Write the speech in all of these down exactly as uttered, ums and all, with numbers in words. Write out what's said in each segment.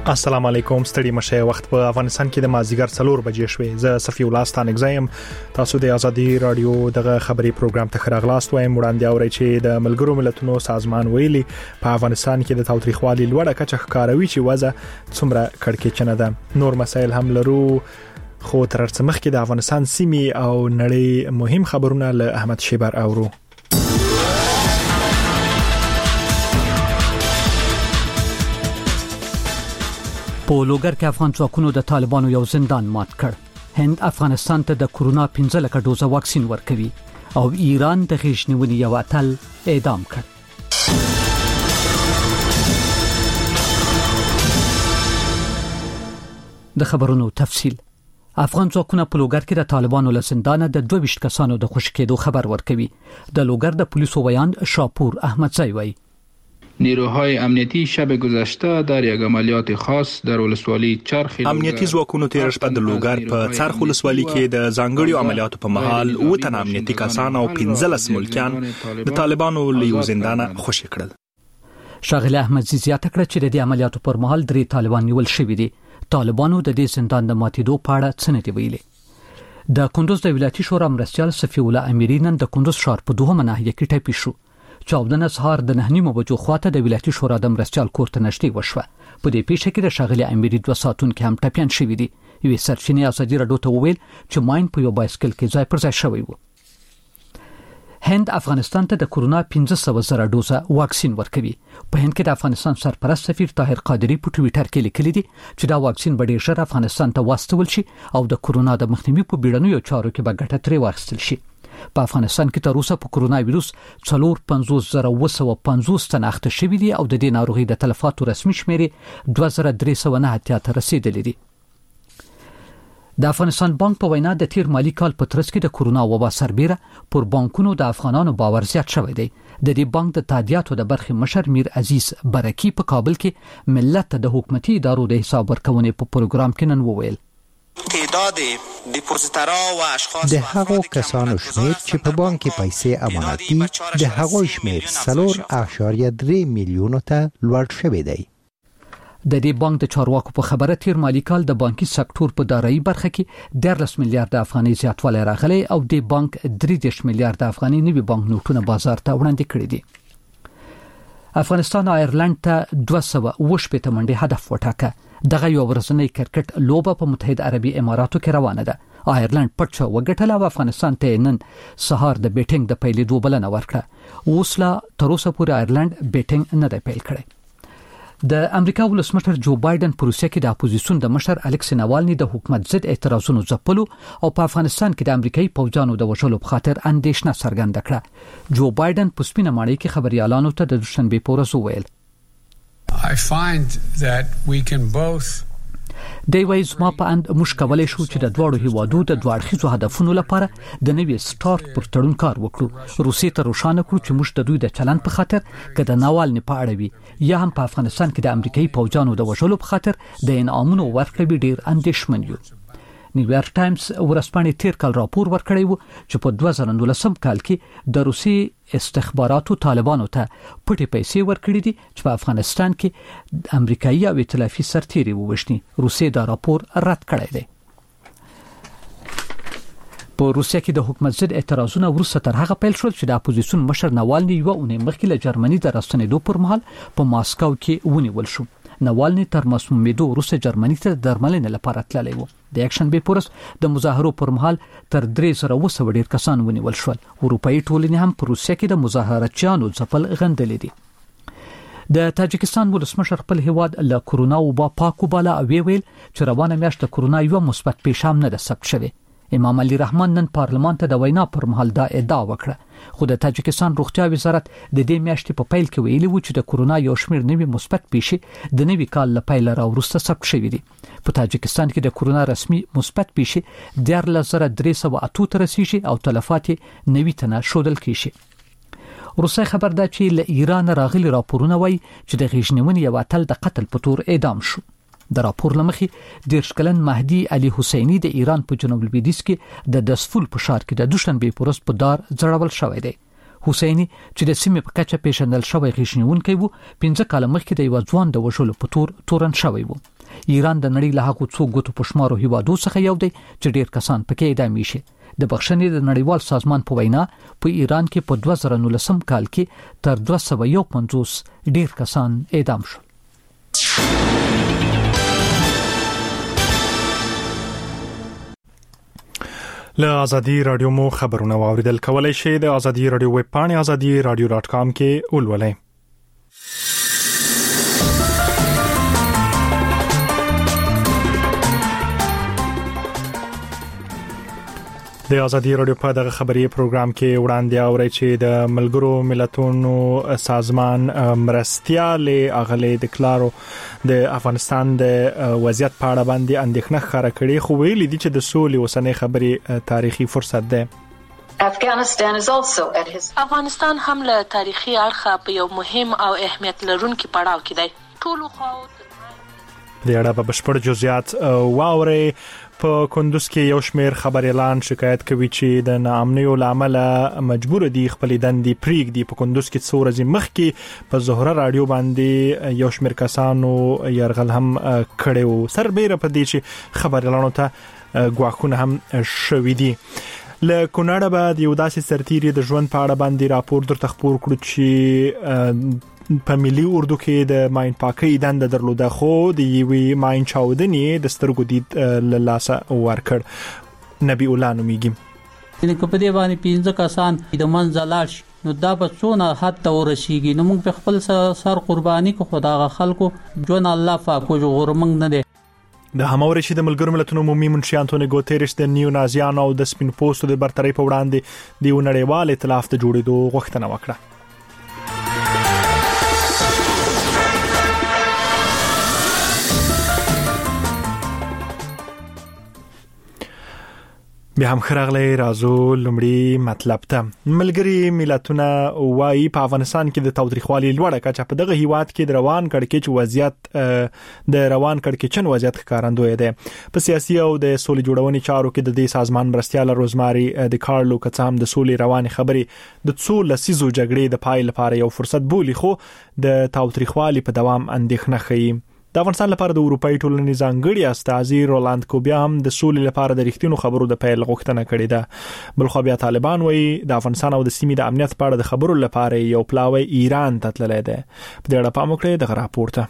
السلام علیکم ستړي مشه وخت په افغانستان کې د مازیګر څلور بجې شوې زه صفی الله ستانک زایم تاسو د ازادي رادیو دغه خبري پروګرام ته خراغلاست وایم وړاندې اوري چې د ملګرو ملتونو سازمان ویلي په افغانستان کې د تاوتریخوالي لوړه کچه ښکاروي چې وضع څومره کړکېچنه ده نور مسایل هم لرو خو تر څه مخکې د افغانستان سیمې او نړۍ مهم خبرونه له احمد شیبر اورو په لوګر کې افغان ځواکونو د طالبانو یو زندان مات کړ هند افغانستان ته د کورونا پنځه لکه ډوزه واکسین ورکوي او ایران د غیشنونې یو اتل اعدام کړ د خبرونو تفصیل افغان ځواکونه په لوګر کې د طالبانو له زندانه د دوه ویشت کسانو د خوشی کېدو خبر ورکوي د لوګر د پولیسو ویان شاپور احمدزی وایي نیروهای امنیتی شب گذشته در یک عملیات خاص در ولسوالی چرخ امنیتی ځواکونو تیر شپه د لوګر په چرخ ولسوالي کې د ځانګړو عملیاتو په مهال او تن امنیتی کسان او پنځلس ملکیان د طالبانو له زندانه خوشی کړل شاغله احمدزی زیاته کړه چې د دې عملیاتو پر مهال درې طالبان نیول شوي دي طالبانو د دې زندان د ماتېدو په اړه څه نه دی ویلي د کندوز د ولایتي شورا مرستيال صفی الله اميري نن د کندوز ښار په دوه ناحیه کې ټاپي شو چاودنه سهار د نه نیمو بجو خواته د ولایتي شورا د مرستيال کور ته نشټي وشوه په دې پیښه کې د شاغلي اميري دوه ساتون کې هم ټاپيان شوي دي یو سرچینه ازادي رادیو ته وویل چې ماين په یو بایسکل کې ځای پر ځای شوی و هند افغانستان ته د کورونا پنځه سوه زره ډوزه واکسین ورکوي په هند کې د افغانستان سرپرست سفیر طاهر قادری په ټوئیټر کې لیکلي دي چې دا واکسین به ډیر ژر افغانستان ته واستول شي او د کورونا د مخنیوي په بیړنیو چارو کې به ګټه ترې واخیستل شي په افغانستان کې تر اوسه په کورونا وایروس څلور پنځوس زره اوه سوه پنځوس تن اخته شوي دي او د دې ناروغي د تلفاتو رسمي شمیرې دوه زره درې سوه نه اتیا ته رسیدلې دي د افغانستان بانک په وینا د تیر مالی کال په ترڅ کې د کورونا وبا سربېره پر بانکونو د افغانانو باور زیات شوی دی د دې بانک د تادیاتو د برخې مشر میر عزیز برکی په کابل کې ملت ته د حکومتي ادارو د حساب ورکونې په پروګرام کې نن وویل تعداد دیپوزیترا و اشخاص د هغو کسانو شمیر چې په بانک کې پیسې امانت دي د هغو شمیر څلور اعشاریه درې میلیون ته لوړ شوی دی د دې بانک د چارواکو په خبره تیر مالی کال د بانکي سکتور په دارایی برخه کې دیارلس میلیارډ افغاني زیاتوالی راغلی او د بانک درې دېرش میلیارډ افغاني نوي بانک نوټونه بازار ته وړاندې کړي دي افغانستان آیرلند ته دوه سوه اوه شپېته منډې هدف وټاکه دغه یو ورځنی کرکټ لوبه په متحده عربي اماراتو کې روانه ده آیرلند پټ شو وګټل او افغانستان ته نن سهار د بیټینګ د پیلېدو بلنه ورکړه اوس لا تر اوسه پورې آیرلند بیټینګ نه دی پیل کړی د امریکا ولسمشر جو بایدن په روسیه کې د اپوزیسیون د مشر الکسی ناوالني د حکومت ضد اعتراضونو ځپلو او په افغانستان کې د امریکایي پوځیانو د وژلو په خاطر اندېښنه څرګنده کړه جو بایدن په سپینه ماڼۍ کې خبريالانو ته د دوشنبه په ورځ وویل I find that we can both دی وایي زما په اند موږ کولی شو چې د دواړو هیوادو د دوه اړخیزو هدفونو لپاره د نوي سټارټ پر تړون کار وکړو روسیې ته روښانه کړو چې موږ د دوی د چلند په خاطر که د ناوالني په اړه وي یا هم په افغانستان کې د امریکایي پوځیانو د وژلو په خاطر د انعامونو ورکړې ډیر اندېښمن یو نیویارک ټایمز ورځپاڼې تیر کال راپور ورکړی و چې په دوه زره نولسم کال کې د روسي استخباراتو طالبانو ته پټې پیسې ورکړې دي چې په افغانستان کې امریکایي او ائتلافي سرتیري ووژني روسي دا راپور رد کړی دی په روسیه کې د حکومت ضد اعتراضونه وروسته تر هغه پیل شول چې د اپوزیسیون مشر ناوالني یو اونۍ مخکې له جرمني د راستنېدو پر مهال په ماسکو کې ونیول شو ناوالني تر مسمومیدو وروسته جرمني ته درملنې لپاره تللی و د اکشن به پورس د مظاهرو پر مهال تر درې زره اوه سوه ډیر کسان ونیول شول اروپאי ټولنې هم په روسیه کې د مظاهراتچیانو ځپل غندلې دي د تاجکستان ولسمشر خپل هیواد له کورونا وبا پاک وباله او ویل چې روانه میاشت د کورونا یو مثبت پیښه هم نه ده ثبت شوې امام علي رحمان نن پارلمان ته د وینا پر مهال دا ادعا وکړه خو د تاجکستان روغتیا وزارت د دې میاشتې په پیل کې ویلي و چې د کورونا یو شمېر نوي مثبت پیښې د نوي کال له پیل راوروسته ثبت شوې دي په تاجکستان کې د کورونا رسمي مثبت پیښې دیارلس زره درې سوه اته ته رسیږي او تلفات نوي تنه ښودل کیږي روسي خبر ده چې له ایران راغلي راپورونه وایي چې د غیژنونې یو اتل د قتل په تور اعدام شو د راپور لمخې دیرش کلن مهدي علي حسیني د ایران په جنوب لویدیځ کې د دسفول په ښار کې د دوشنبه په ورځ په دار ځړول شوی دی حسینی چې د سیمې په کچه پیژندل شوی غیشنونکی وو پنځه کال مخکې د یو ځوان د وشلو په تور تورن شوی وو. ایران د نړۍ له هغو څو ګوتو په شمارو هیوادو څخه یو دی چې ډیر کسان پکې اعدام شي. د بخښنې د نړیوال سازمان په وینا په ایران کې په دوه زره نولسم کال کې تر دوه سوه یو پنځوس ډیر کسان اعدام شول. له ازادي رادیو مو خبرونه واوریدل کولای شئ د ازادي رادیو ویب پاڼه ازادي رادیو ډاټ کام کې ولولئ. د ازادي رادیو په دغه خبري پروګرام کې وړاندې اوري چې د ملګرو ملتونو سازمان مرستيال اغلي دکلارو د افغانستان د وضعیت په اړه باندې اندېښنه ښکاره کړې، خو ویلي دي چې د سولې اوسنۍ خبري تاریخي فرصت ده. Afghanistan is also at his افغانستان هم له تاریخي اړخه په یو مهم او اهمیت لرونکي پړاو کې دی. ټول خو د اړه په بشپړ جزئیات واوري. په کندوز کې یو شمیر خبر اعلان شکایت کوي چې د ناامنیو لامل مجبور دي خپل دندې پریګ دي. په کندوز کې څو ورځې مخکې په زهره رادیو باندې یو شمیر کسانو يرغل هم کړو. سربېره په دې چې خبر اعلان ته غواخونه هم شوې دي. له کونړه بعد یو داسې سرتیری د ژوند په اړه باندې راپور در تخپور کړو چې په ملي اردو کې د ماین پاکي دند درلوده، خو د یوې ماین چاودنې د سترګو دید له لاسه ورکړ. نبی الله نومیږي. ان په دې باندې پنځه کسان د منځلار نو دا په څونه حد ته ورسیږي. نو موږ په خپل سر قرباني کو خدای خلکو جون الله فاکو غورمنګ نه دي. د هماوري چې د ملګرو ملتونو عمومي منشي انټونیو ګوتيريش د نیو نازیانو او د سپین پوسټو د برتري په وړاندې د نړیوال ائتلاف ته جوړېدو غوښتنه وکړه. بیا هم خراغلی رازو لمړی مطلب ته. ملګری ملتونه وايي په افغانستان کې د تاوتریخوالي لوړه کچه په دغه هیواد کې د روان کړکېچ وضعیت د روان کړکېچن وضعیت ښکارندوی دی. په سیاسي او د سولې جوړونې چارو کې د دې سازمان مرستيال روزماري د کارلو کڅام د سولې رواني خبرې د څو لسیزو جګړې د پای لپاره یو فرصت بولي، خو د تاوتریخوالي په دوام اندېښنه ښيي. د افغانستان لپاره د اروپאי ټولنې ځانګړي استازي رولاند کوبیا هم د سولې لپاره د رښتینو خبرو د پیل غوښتنه کړې ده. بل خو بیا طالبان وایي د افغانستان او د سیمې د امنیت په اړه د خبرو لپاره یو پلاوی ایران ته تللی دی. په دې اړه پام وکړئ د راپورته.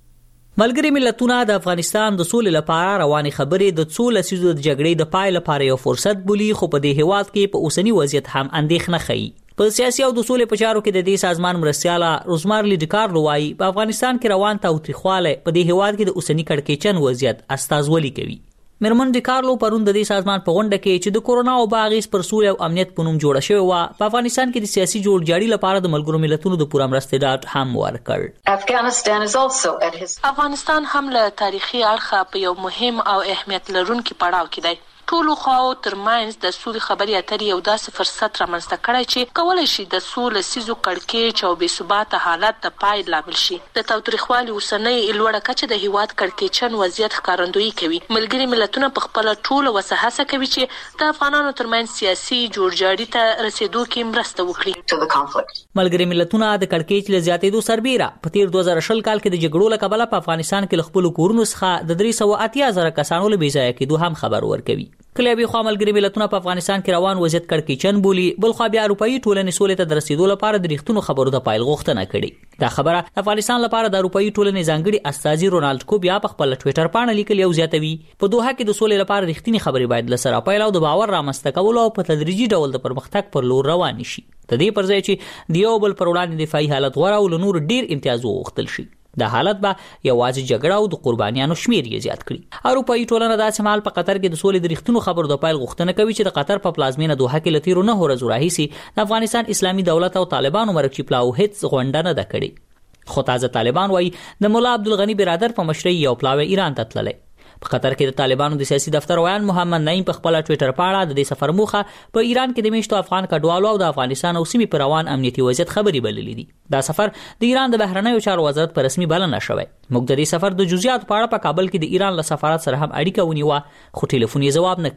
ملګری ملتونه د افغانستان د سولې لپاره رواني خبرې د څو لسیزو د جګړې د پای لپاره یو فرصت بولي، خو په دې هیواد کې په اوسنی وضعیت هم اندېښنه ښيي. په سیاسي او د سولې په چارو کې د دې سازمان مرستيال روزماري د کارلو وايي په افغانستان کې روان تاوتریخواله په دې هیواد کې د اوسنی کړکېچن وضعیت استازولي کوي. مرمن د کارلو پرون د دې سازمان په غونډه کې چې د کورونا او باغیس پر سولې او امنیت په نوم جوړه شوی و په افغانستان کې د سیاسي جوړجاړي لپاره د ملګرو ملتونو د پوره مرستې ډاټ هم ورکړ. Afghanistan is also at his افغانستان هم له تاریخي اړخه په یو مهم او اهمیت لرونکي پړاو کې دی. ټولو خواو ترمنځ د سولې خبرې اترې یو داسې فرصت رامنځته کړی چې کولای شي د څو لسیزو کړکېچ او بې ثباته حالت د پای لامل شي. د تاوتریخوالي اوسنۍ لوړه کچه د هیواد کړکېچن وضعیت ښکارندویي کوي. ملګري ملتونه په خپله ټوله وسه هڅه کوي چې د افغانانو ترمنځ سیاسي جوړجاړي ته رسېدو کې مرسته وکړي. ملګري ملتونه د کړکېچ له زیاتېدو سربېره په تیر دوه زره شل کال کې د جګړو له کبله په افغانستان کې له خپلو کورونو څخه د درې سوه اتیا زره کسانو له بې ځایه کېدو هم خبر ورکوي. کله به خو ملګري ملتونه په افغانستان کې روان وضعیت کړکېچن بولي، بل خو بیا اروپאי ټولنې سولې ته د رسیدو لپاره د رښتونو خبرو د پایل غوښتنه کړې. دا خبره د افغانستان لپاره د اروپאי ټولنې ځانګړي استازي رونالد کوبیا په خپل ټوئیټر باندې لیکلی او زیاتوي په دوحه کې د سولې لپاره رښتینی خبرې باید له سره پایل او د باور رامنځته کول او په تدریجي ډول د پرمختګ پر لور روان شي. د دې پر ځای چې د یو بل پر وړاندې دفاعي حالت غوړه او نور ډیر امتیاز وغوښتل شي، دا حالت به یوازې جګړه او د قربانیانو شمیر یې زیات کړي. اروپאי ټولنه داسې مهال په قطر کې د سولې د رښتینو خبرو د پایل غوښتنه کوي چې د قطر په پلازمینه دوحه کې له تیرو نهو ورځو راهیسې د افغانستان اسلامي دولت او طالبانو مرکزي پلاو هیڅ غونډه نه ده کړې. خو تازه طالبان وایي د مولا عبدالغني برادر په مشرۍ یو پلاوی ایران ته تللی. په قطر کې د طالبانو د سیاسي دفتر ویان محمد نعیم په خپل ټوئیټر باندې د دې سفر موخه په ایران کې د میشتو افغان کډوالو او د افغانستان او سیمې پر روان امنیتي وضعیت خبري بللې دي. دا سفر د ایران د بهرنیو چارو وزارت په رسمي بلنه شوی. موږ د دې سفر د جزئیات په اړه په کابل کې د ایران له سفارت سره هم اړیکه ونیوه، خو ټلیفوني جواب نه کړ.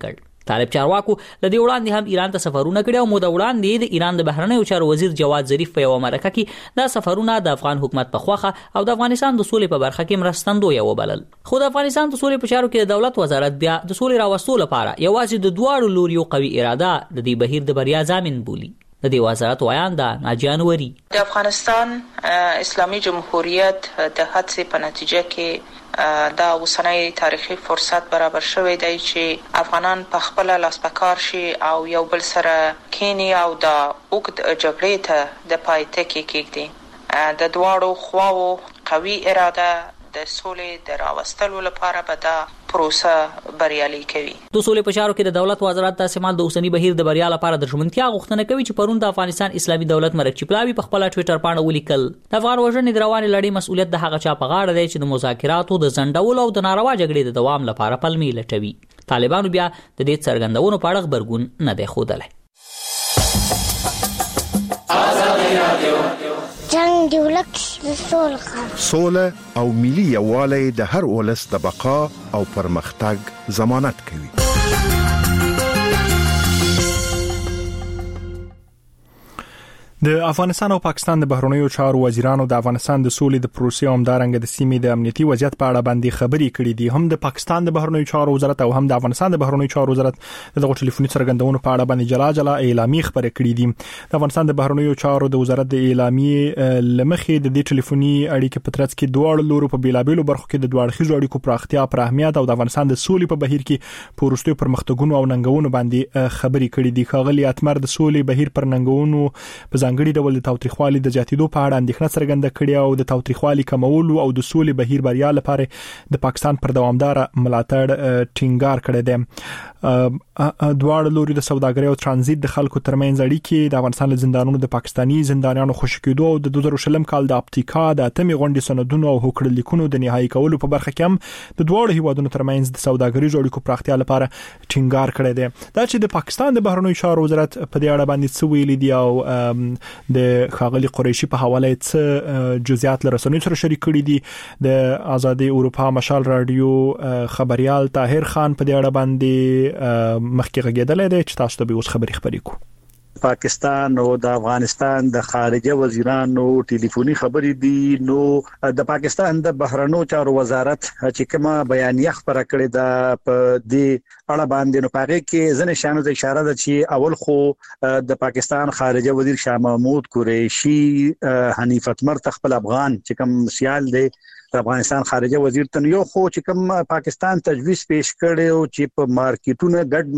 طالب چارواکو لدی وړاندې هم ایران ته سفرونه کړي او موده وړاندې د ایران د بهرنیو چارو وزیر جواد ظریف په یو مرکه کې دا سفرونه د افغان حکومت په خوخه او د افغانستان د سولې په برخه کې مرستندوی وبلل. خو د افغانستان د سولې په چارو کې د دولت وزارت بیا د سولې راوستلو لپاره یوازې د دواړو لوريو قوي اراده د دې بهیر د بریا ضامن بولي. د دې وزارت وایان دا ناجیه انوري د افغانستان اسلامي جمهوریت د هڅې په نتیجه کې دا اوسنۍ تاریخي فرصت برابر شوی دی چې افغانان په خپل لاس پکار شي او یو بل سره کینی او د وګد جګړې ته د پای ټکی کېږي. د دواړو خواو قوي اراده د سولې د راوستلو لپاره به دا پروسه بریالي کوي. د سولې په چارو کې د دولت وزارت د سیمال د اوسنی بهیر د بریا لپاره د ژمنتیا غوښتنه کوي چې پرون د افغانستان اسلامي دولت مرکچی پلاوی په خپل ټوئیټر باندې ولیکل د افغان وژنې د روانې لړۍ مسؤلیت د هغه چا په غاړه دی چې د مذاکراتو د ځنډولو او د ناروا جګړې د دوام لپاره پلمې لټوي. طالبانو بیا د دې څرګندونو په اړه خبرګون نه دی ښودلی. جنگ دی ولک سوله سوله او ملي یووالی د هر ولس د بقا او پرمختګ ضمانت کوي. د افغانستان او پاکستان د بهرنیو چارو وزیرانو د افغانستان د سولې د پروسې او همدارنګه د سیمې د امنیتي وضعیت په اړه باندې خبرې کړې دي. هم د پاکستان د بهرنیو چارو وزارت او هم د افغانستان د بهرنیو چارو وزارت دغه ټلیفوني څرګندونو په اړه باندې جلا جلا اعلامیه خبرې کړې دي. د افغانستان د بهرنیو چارو د وزارت د اعلامیه لمخې د دې ټلیفوني اړیکې په ترڅ کې دوه لورو په بیلابېلو برخو کې د دوه اړخیزو اړیکو پراختیا پر اهمیت او د افغانستان د سولې په بهیر کې پروستو پرمختګونو او ننګونو باندې خبرې کړې دي. ښاغلي اتمر د سولې بهیر پر ننګونو په ځانګړي ډول د تاوتریخوالي د زیاتېدو په اړه اندېښنه څرګنده کړې او د تاوتریخوالي کمولو او د سولې بهیر بریا لپاره د پاکستان پر دوامدار ملاتړ ټینګار کړی دی. دواړه لوري د سوداګرۍ او ترانزیت د خلکو ترمنځ اړیکې د افغانستان له زندانونو د پاکستانی زندانیانو خوشی کېدو او د دوه زره شلم کال د اپتیکا د اتمې غونډې سندونو او هوکړه لیکونو د نهایی کولو په برخه کې هم د دواړو هیوادونو ترمنځ د سوداګریزو اړیکو پراختیا لپاره ټینګار کړی دی. دا چې د پاکستان د بهرنیو چارو وزارت په دې اړه باندې څه ویلي دي او د ښاغلي قریشي په حواله څه جزئیات له رسنیو سره شریک کړي دي. د آزادي اروپا مشال رادیو خبريال طاهر خان په دې اړه باندې مخکې غږیدل دي چې تاسو ته به اوس خبري خبري کو. پاکستان او د افغانستان د خارجه وزیرانو ټلیفوني خبرې دي. نو د پاکستان د بهرنیو چارو وزارت چې کومه بیانیه خبره کړې ده په دې اړه باندې نو پاره کې ځنه شانو ته اشاره ده چې اول خو د پاکستان خارجه وزیر شاه محمود قریشي حنیف اتمر تخپل افغان چې کوم سیال دی د افغانستان خارجه وزیر ته یو خو چې کوم پاکستان تجویز پیش کړو چې په مارکیټونو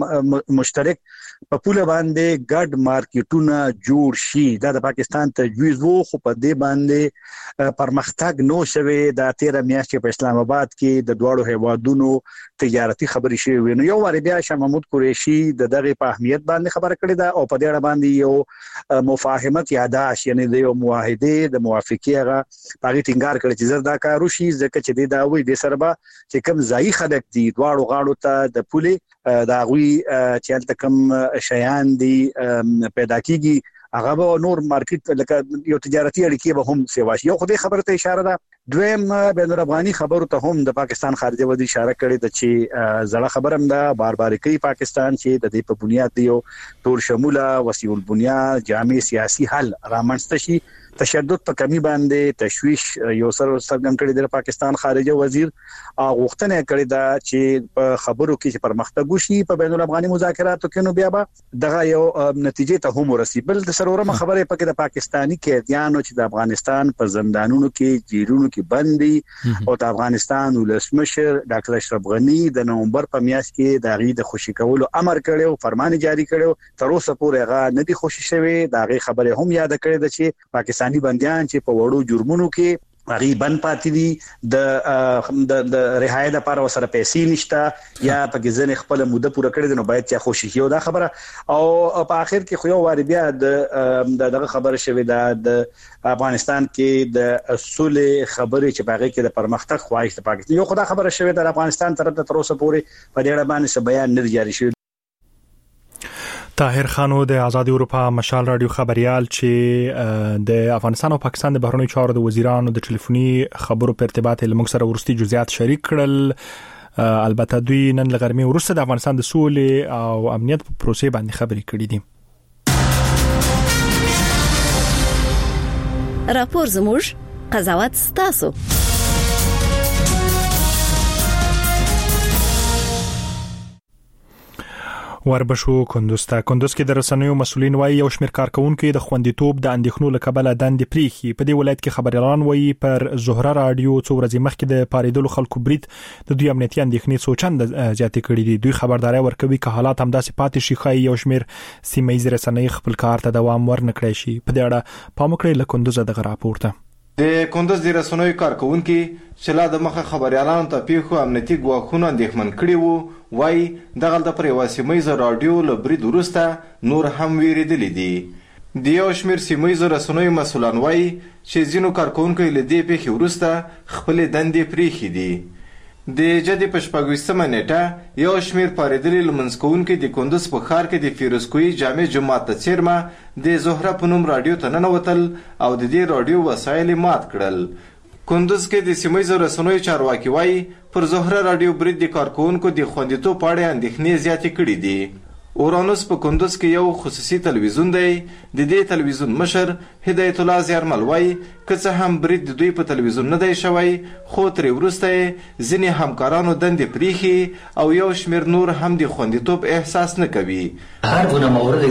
ګډ مشترک په پوله باندې ګډ مارکیټونه جوړ شي. دا د پاکستان تجویز وو خو په دې باندې پرمختګ نو شوه. د تیر میاشتې په اسلام آباد کې د دوړو هیوادونو تجارتي خبرې شوې. نو یو وری بیا شاه محمود قریشي د دغه په اهمیت باندې خبره کړې ده او په دې اړه باندې یو مفاهمت یاداش یعنی د یو معاهده د موافقه هغه پاګی ټینګار کړی چې زردا کارو شي ځکه چې د داوی د سربا چې کوم ځای خلک دي دواړو غاړو ته د پولې دا غوي چې تل کوم شیان دي پیدا کیږي هغه به نور مارکیټ لکه یو تجارتي اړیکې به هم سیوا شي. یو خو دې خبره ته اشاره ده. دویم بین الافغاني خبرو ته هم د پاکستان خارجه وزیر اشاره کړې ده چې زړه خبرم ده بار بار کوي پاکستان چې د دې په بنیاد دی یو ټول شموله وسیع البنیاد جامع سیاسي حل رامنځته شي. تشدد په کمی باندې تشویش یو سر څرګند کړی د پاکستان خارجه وزیر غوښتنه کړې ده چې په خبرو کې چې پرمختګ وشي په بین الافغاني مذاکراتو کې. نو بیا به دغه یو نتیجې ته هم ورسي. بل د سرورمه خبره پکې د پاکستانی قیدیانو چې د افغانستان په زندانونو کې جیرونو کې بندي او د افغانستان ولسمشر ډاکټر اشرف غنی د نومبر په میاشت کې د غي د خوشی کولو امر کړو فرمان جاری کړو. تر اوسه پورې هغه نه دي خوشی شوی. دا غي خبره هم یاد کړې ده چې پاکستان بنديان چې په وړو جرمونو کې غریبن پاتې دي د د د رهایی لپاره وسره پیسې نشته یا په ځنه خپل موده پوره کړې ده. نو باید چې خوشي شي. دا خبره او په اخر کې خو یو واری بیا د دغه خبره شوی ده د افغانستان کې د اصول خبرې چې باغې کې د پرمختګ خواهش د پاکستان یو خدای خبره شوی ده. افغانستان طرف ته تر اوسه پورې په دې اړه باندې بیان نه جاری شوی. طاهر خانو د آزادي اروپا مشال رادیو خبريال چې د افغانستان او پاکستان د بهرنیو چارو د وزیرانو د ټلیفوني خبرو په ارتباط له موږ سره ورستي جزئیات شریک کړل. البته دوی نن لغرمه وروسته د افغانستان د سولې او امنیت په پروسې باندې خبرې کړې دي. راپور زموږ قضاوت ستاسو. وربشو کندوز ته کندوز کې د رسنیو مسولین وایي یو شمېر کارکونکو د خوندیتوب د اندېښنو له کبله دندې پریښي. په دې ولایت کې خبريالان وایي پر زهره رادیو څو ورځې مخکې د پاریدلو خلکو برید د دوی امنیتي اندېښنې څو چنده زیاتې کړې دي. دوی خبرداري ورکوي که حالات همداسې پاتې شي ښایي یو شمېر سیمه ییز رسنۍ خپل کار ته دوام ورنکړي شي. په دې اړه پام وکړئ له کندوز دغه راپور ته. د کندوز د رسنیو کارکونکو چې لا د مخه خبريالانو ته پیښو امنیتي ګواښونه اندېښمن کړي وو وایي دغه د پر یو سیمه رادیو له برید وروسته نور هم ویریدلي دي. د یو شمېر سیمه رسنیو مسولان وایي چې ځینو کارکونکو له دې پیښې وروسته خپل دندې پریښي دي. د جدي په شپږویشتمه نیټه یو شمېر پاریدلي لمونځ کوونکي د کندوز په ښار کې د فیروزکوهي جامع جومات ته څیرمه د زهره په نوم رادیو ته ننوتل او د دې رادیو وسایل مات کړل. کندوز کې د سیمه ییزو رسنیو چارواکي وایي پر زهره رادیو برید د کارکونکو د خوندیتوب په اړه اندېښنې زیاتې کړې دي. اورانوس په کندوز کې یو خصوصي تلویزیون دی. د دې تلویزیون مشر هدایت الله زیارمل وایي که څه هم برید د دوی په تلویزیون نه دی شوی خو ترې وروسته ځینې همکارانو دندې پریښي او یو شمېر نور هم د خوندیتوب احساس نه کوي. هر گونه موردی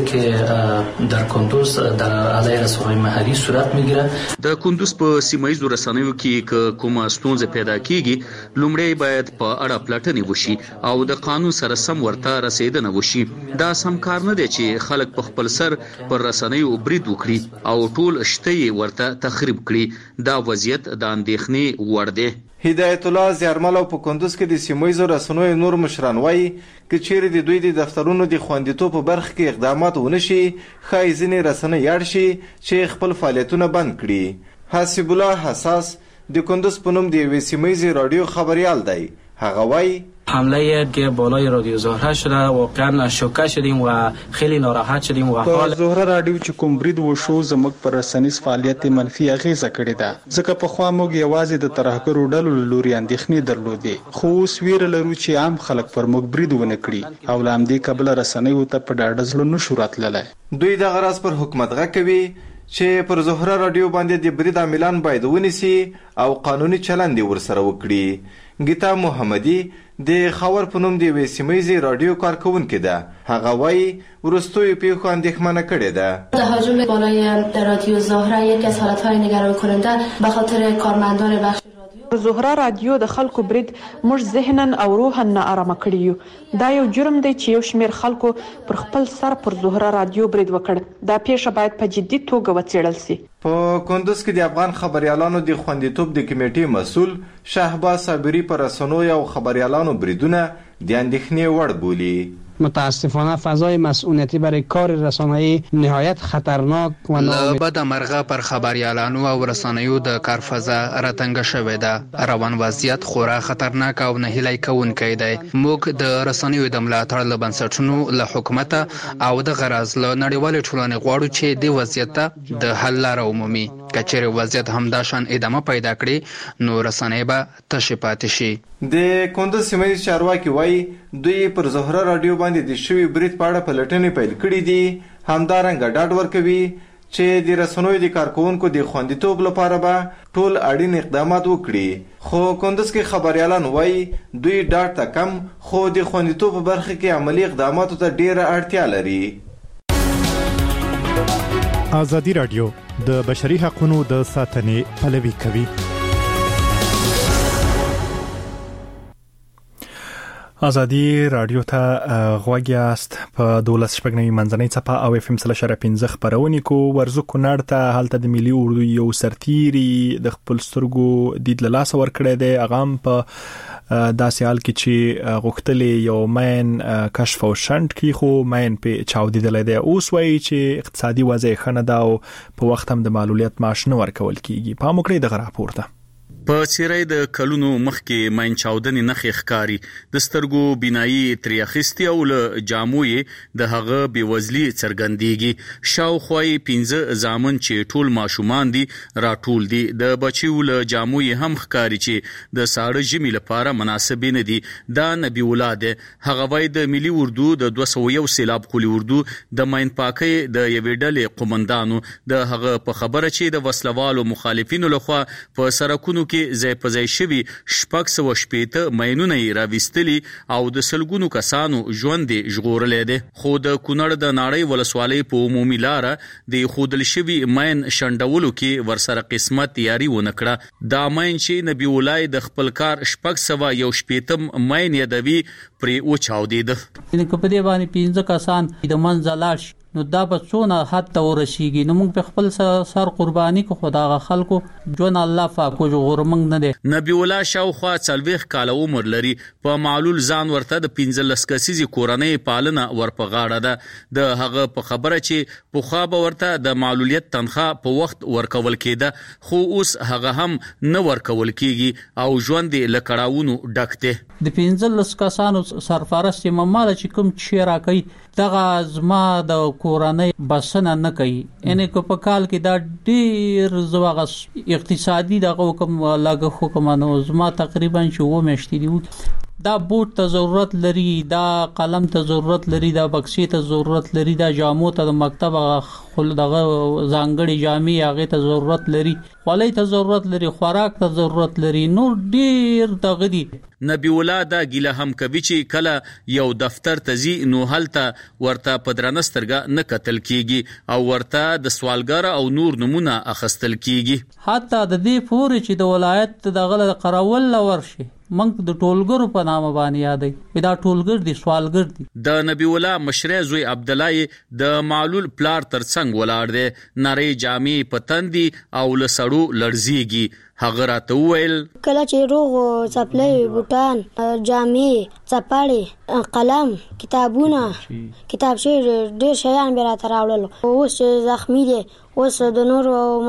که در کندوز در علیه رسانه‌های محلی صورت میگیره. د کندوز په سیمه ییزو رسنیو کې که کومه ستونزه پیدا کیږي لومړی باید په اړه پلټنې وشي او د قانون سره سم ورته رسیدنه وشي. دا سم کار نه دی چې خلک په خپل سر پر رسنیو برید وکړي او ټول شته یې ورته تخریب کړي. دا وضعیت د اندېښنې وړ دی. هدایت الله زیارمل په کندوز کې د سیمه ییزو رسنیو نور مشران وایي که چیرې د دوی د دفترونو د خوندیتوب په برخه کې اقدامات ونشي ښایي ځینې رسنۍ اړ شي چې خپل فعالیتونه بند کړي. حسیب الله حساس د کندوز په نوم د یوې سیمه ییزې رادیو خبریال دی. هغه وایي حمله که بالای رادیو زهره شده واقعا شوکه شدیم و خیلی ناراحت شدیم و حال زهره رادیو چې کوم برید وشو زموږ پر رسنیز فعالیت منفي اغیزه کړې ده ځکه په خوا موږ یوازې د ترهګرو ډلو له لوري اندېښنې درلودې خو اوس ویره لرو چې عام خلک پر موږ برید ونه کړي او له همدې کبله رسنیو ته په ډاډه زړه نشو راتللی. دوی دغه راز پر حکومت غږ کوي چې پر زهره رادیو باندې د برید عاملان باید ونیسي او قانوني چلند یې ورسره وکړي. گیتا محمدی د خاور په نوم د یوې سیمه ییزې رادیو کارکونکې ده. هغه وایي وروستیو پیښو اندېښمنه کړې ده. تهاجم بالای رادیو زهره یکی از حالتهای نگران کننده به خاطر کارمندان بخش زهره رادیو د خلکو برید موږ ذهنن او روحن نه آرامه کړي یو. دا یو جرم دی چې یو شمېر خلکو پر خپل سر پر زهره رادیو برید وکړ. دا پیښه باید په جدي توګه وڅېړل شي. په کندوز کې د افغان خبريالانو د خوندیتوب د کمیټې مسؤل شهباز صابری پر رسنیو او خبريالانو بریدونه د اندېښنې وړ بولي. متاسفانه فضای مسئولیتی برای کار رسانه‌ای نهایت خطرناک و نامید بد مرغه پر خبریالانو او رسانه‌یو د کار فضا راتنګ شوې ده. روان وضعیت خورا خطرناک او نهیلی کوونکی دی. موږ د رسانه‌یو د ملاتړ له بنسټونو له حکومت او د غرض له نړیوال ټولنې غواړو چې د وضعیت د حل لاره ومومي. کچېرې وضعیت همدا شان ادامه پیدا کړي نو رسنۍ به تشې پاتې شي. د کندوز سیمه ییز چارواکي وایي دوی پر زهره رادیو باندې د شوي برید په اړه پلټنې پیل کړي دي. همدارنګه ډاډ ورکوي چې د رسنیو د کارکونکو د خوندیتوب لپاره به ټول اړین اقدامات وکړي. خو کندوز کې خبريالان وایي دوی ډاډ ته کم خو د خوندیتوب په برخه کې عملی اقداماتو ته ډیره اړتیا لري. ازادي رادیو د بشري حقوقو د ساتنې پلوي کوي. ازادي رادیو ته غوږ یاست په دولس شپږنوي منځنۍ څپه او اف ام سل شره پنځه خبرونه کو ورزو کونړ ته حالت د ملي اردو یو سرتيري د خپل سترګو دید له لاس ور کړی دی. اغام په داسې حال کې چې غوښتلې یو مین کشف او شنت کې خو مین په چاودیدل دی. اوس وایي چې اقتصادي وضع ښه نه ده او په وخت هم د معلولیت معاش نه ورکول کیږي. په موکړې د راپور ته په څیرې د کلونو مخکې ماین چاودنې نخې ښکاری د سترګو بینایي تریاخستی او له جاموې د هغه بیوزلی څرګندېږي شاوخوای پنځه زامن چې ټول ماشومان دي راټول دي د بچیو له جاموې هم ښکاری چې د ساړه ژمي لپاره مناسب نه دي دا نبی ولاد هغه وای د ملي اردو د دوه سوه یو سیلاب قلی اردو د ماین پاکي د یوې ډلې قومندانو د هغه په خبره چې د وسلوالو مخالفینو لخوا په سرکونو کې ځای په ځای شوي شپږ سوه شپېته ماینونه یې راویستلي او د سلګونو کسانو ژوند یې ژغورلی دی خو د کونړ د ناړۍ ولسوالۍ په عمومي لاره د ایښودل شوي ماین شنډولو کې ورسره قسمت یاري ونه کړه دا ماین چې نبی ولای د خپل کار شپږ سوه یو شپېتم ماین یادوي پرې وچاودېده یعنې که په دې باندې پنځه کسان د منځه لاړ شي نو دا به څونه حد ته ورسیږي نو موږ په خپل سر قرباني کو خدای خلکو جون الله پاکو ژغورمنګ نه دی نبی الله شاوخوا څلوېښت کاله عمر لري په معلول ځان ورته د پنځلس کسیزې کورنۍ پالنه ورپه غاړه ده د هغه په خبره چې پخوا به ورته د معلولیت تنخواه په وخت ورکول کېده خو اوس هغه هم نه ورکول کېږي او ژوند یې له کړاوونو ډک دی د پنځلس کسانو سرپرست یم ما چې کوم چې راکوي دغه زما د کورنۍ بسنه نه کوي یعنې که په کال کې دا ډېر زه اقتصادي دغه حکم لګښت حکم نو زما تقریبا چې اووه میاشتې دي دا بوټ ته ضرورت لري دا قلم ته ضرورت لري دا بکسې ته ضرورت لري دا جامو ته د مکتب خل دغه ځانګړي جامې هغه ته ضرورت لري خولۍ ته ضرورت لري خوراک ته ضرورت لري نور ډېر دغه دي نبی الله دا ګیله هم کوي چې کله یو دفتر ته ځي نو هلته ورته په درنه سترګه نه کتل کیږي او ورته د سوالګر او نور نمونه اخیستل کیږي حتی د دې پورې چې د ولایت دغه قراول ورشي منګ د ټولګرو په نامه باندې یادای دا ټولګر دي سوالګر دي د نبی الله مشره زوی عبد الله د معلول پلار ترڅنګ ولاړ دی نری جامې پتندي او لسړو لړزيږي هغه راته وویل کله چې روغ چپلې بوټان جامې چپاړې قلم کتابونه کتابچې ډېر شیان به راته راوړل اوس زخمی دي اوس د نور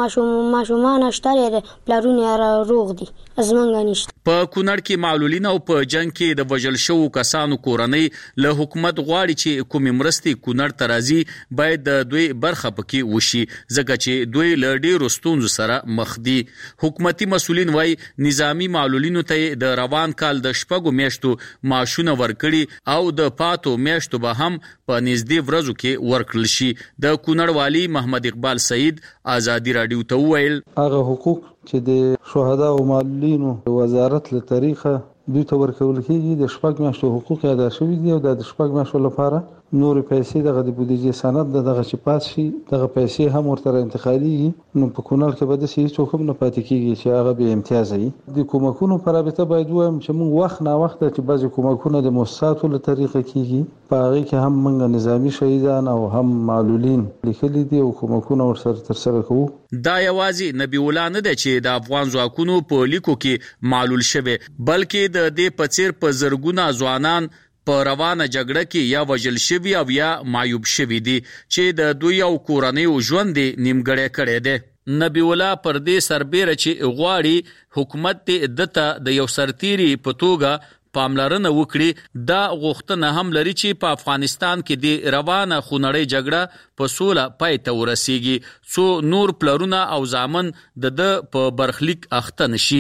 ماشومان شته پلارونه روغ دي ازمنګ نشته په کونړ کې معلولین او په جنگ کې د وژل شوو کسانو کورنۍ له حکومت غواړي چې کومې مرستې کونړ ته راځي باید د دوی برخه پکې وشي ځکه چې دوی له ډېرو ستونزو سره مخ دي حکومتي مسؤلین وایي نظامی معلولینو ته د روان کال د شپږو میاشتو معاشونه ورکړي او د پاتو میاشتو به هم په نږدې ورځو کې ورکړل شي د کونړ والی محمد اقبال سعید آزادی رادیو ته وویل هغه حقوق چې د شهدا او معلولینو وزارت له طریقه دوی ته ورکول کېږي د شپږ میاشتو حقوق ادا شوي دي او د شپږ میاشتو لپاره نور پیسې دغه د بودیجې سند دغه چې پاس شي دغه پیسې هم ورته انتقالي نو په کونړ کې به د سې څوک هم نه پاتې کېږي چې هغه به امتیاز وي د کومکونو پر رابطه باید وایم چې موږ وخت نه وخت چې بعضی کومکونه د مؤسساتو له طریقه کېږي په هغه کې هم موږ نظامی شهیدان او هم معلولین لیکلي دي او کومکونه ورسره تر سره کوو دا یوازې نبی الله نه دی چې د افغان ځواکونو په لیکو کې معلول شوه بلکې د دې په څیر په زرګونه ځوانان په روانه جګړه کې یا وژل شوي او یا معیوب شوي دي چې د دوی او کورنیو ژوند نیمګړی کړی دی نبی الله پر دې سربیره چې غواړي حکومت دې دته د یو سرتیری په توګه پاملرنه وکړي دا غوښتنه هم لري چې په افغانستان کې د روانه خونړۍ جګړه په سوله پای ته ورسیږي څو نور پلرونه او زامن د د په برخلیک اخته نشي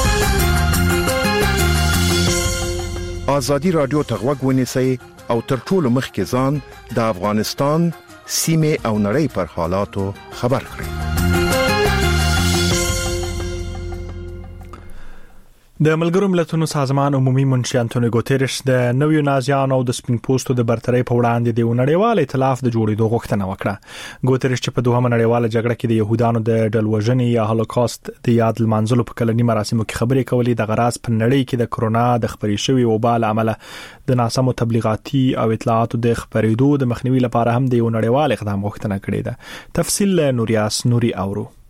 آزادی رادیو ته غوږ ونیسئ او تر ټولو مخکې ځان د افغانستان سیمې او نړۍ پر حالاتو خبر کړئ د ملګرو ملتونو سازمان عمومي منشي انټونیو ګوتيريش د نویو نازیانو او د سپین پوسټو د برترۍ په وړاندې د نړیوال ائتلاف د جوړېدو غوښتنه وکړه ګوتيريش چې په دوهمه نړیواله جګړه کې د يهودانو د ډلوژنې یا هولوکاست د یاد لمانځلو په کلني مراسمو کې خبرې کولې د غراس په نړۍ کې د کرونا د خپرې شوی وبا له امله د ناسمو تبلیغاتي او اطلاعاتو د خپرېدو د مخنیوي لپاره هم د یو نړیوال اقدام غوښتنه کړې ده تفصیل نوریاس نوري اورو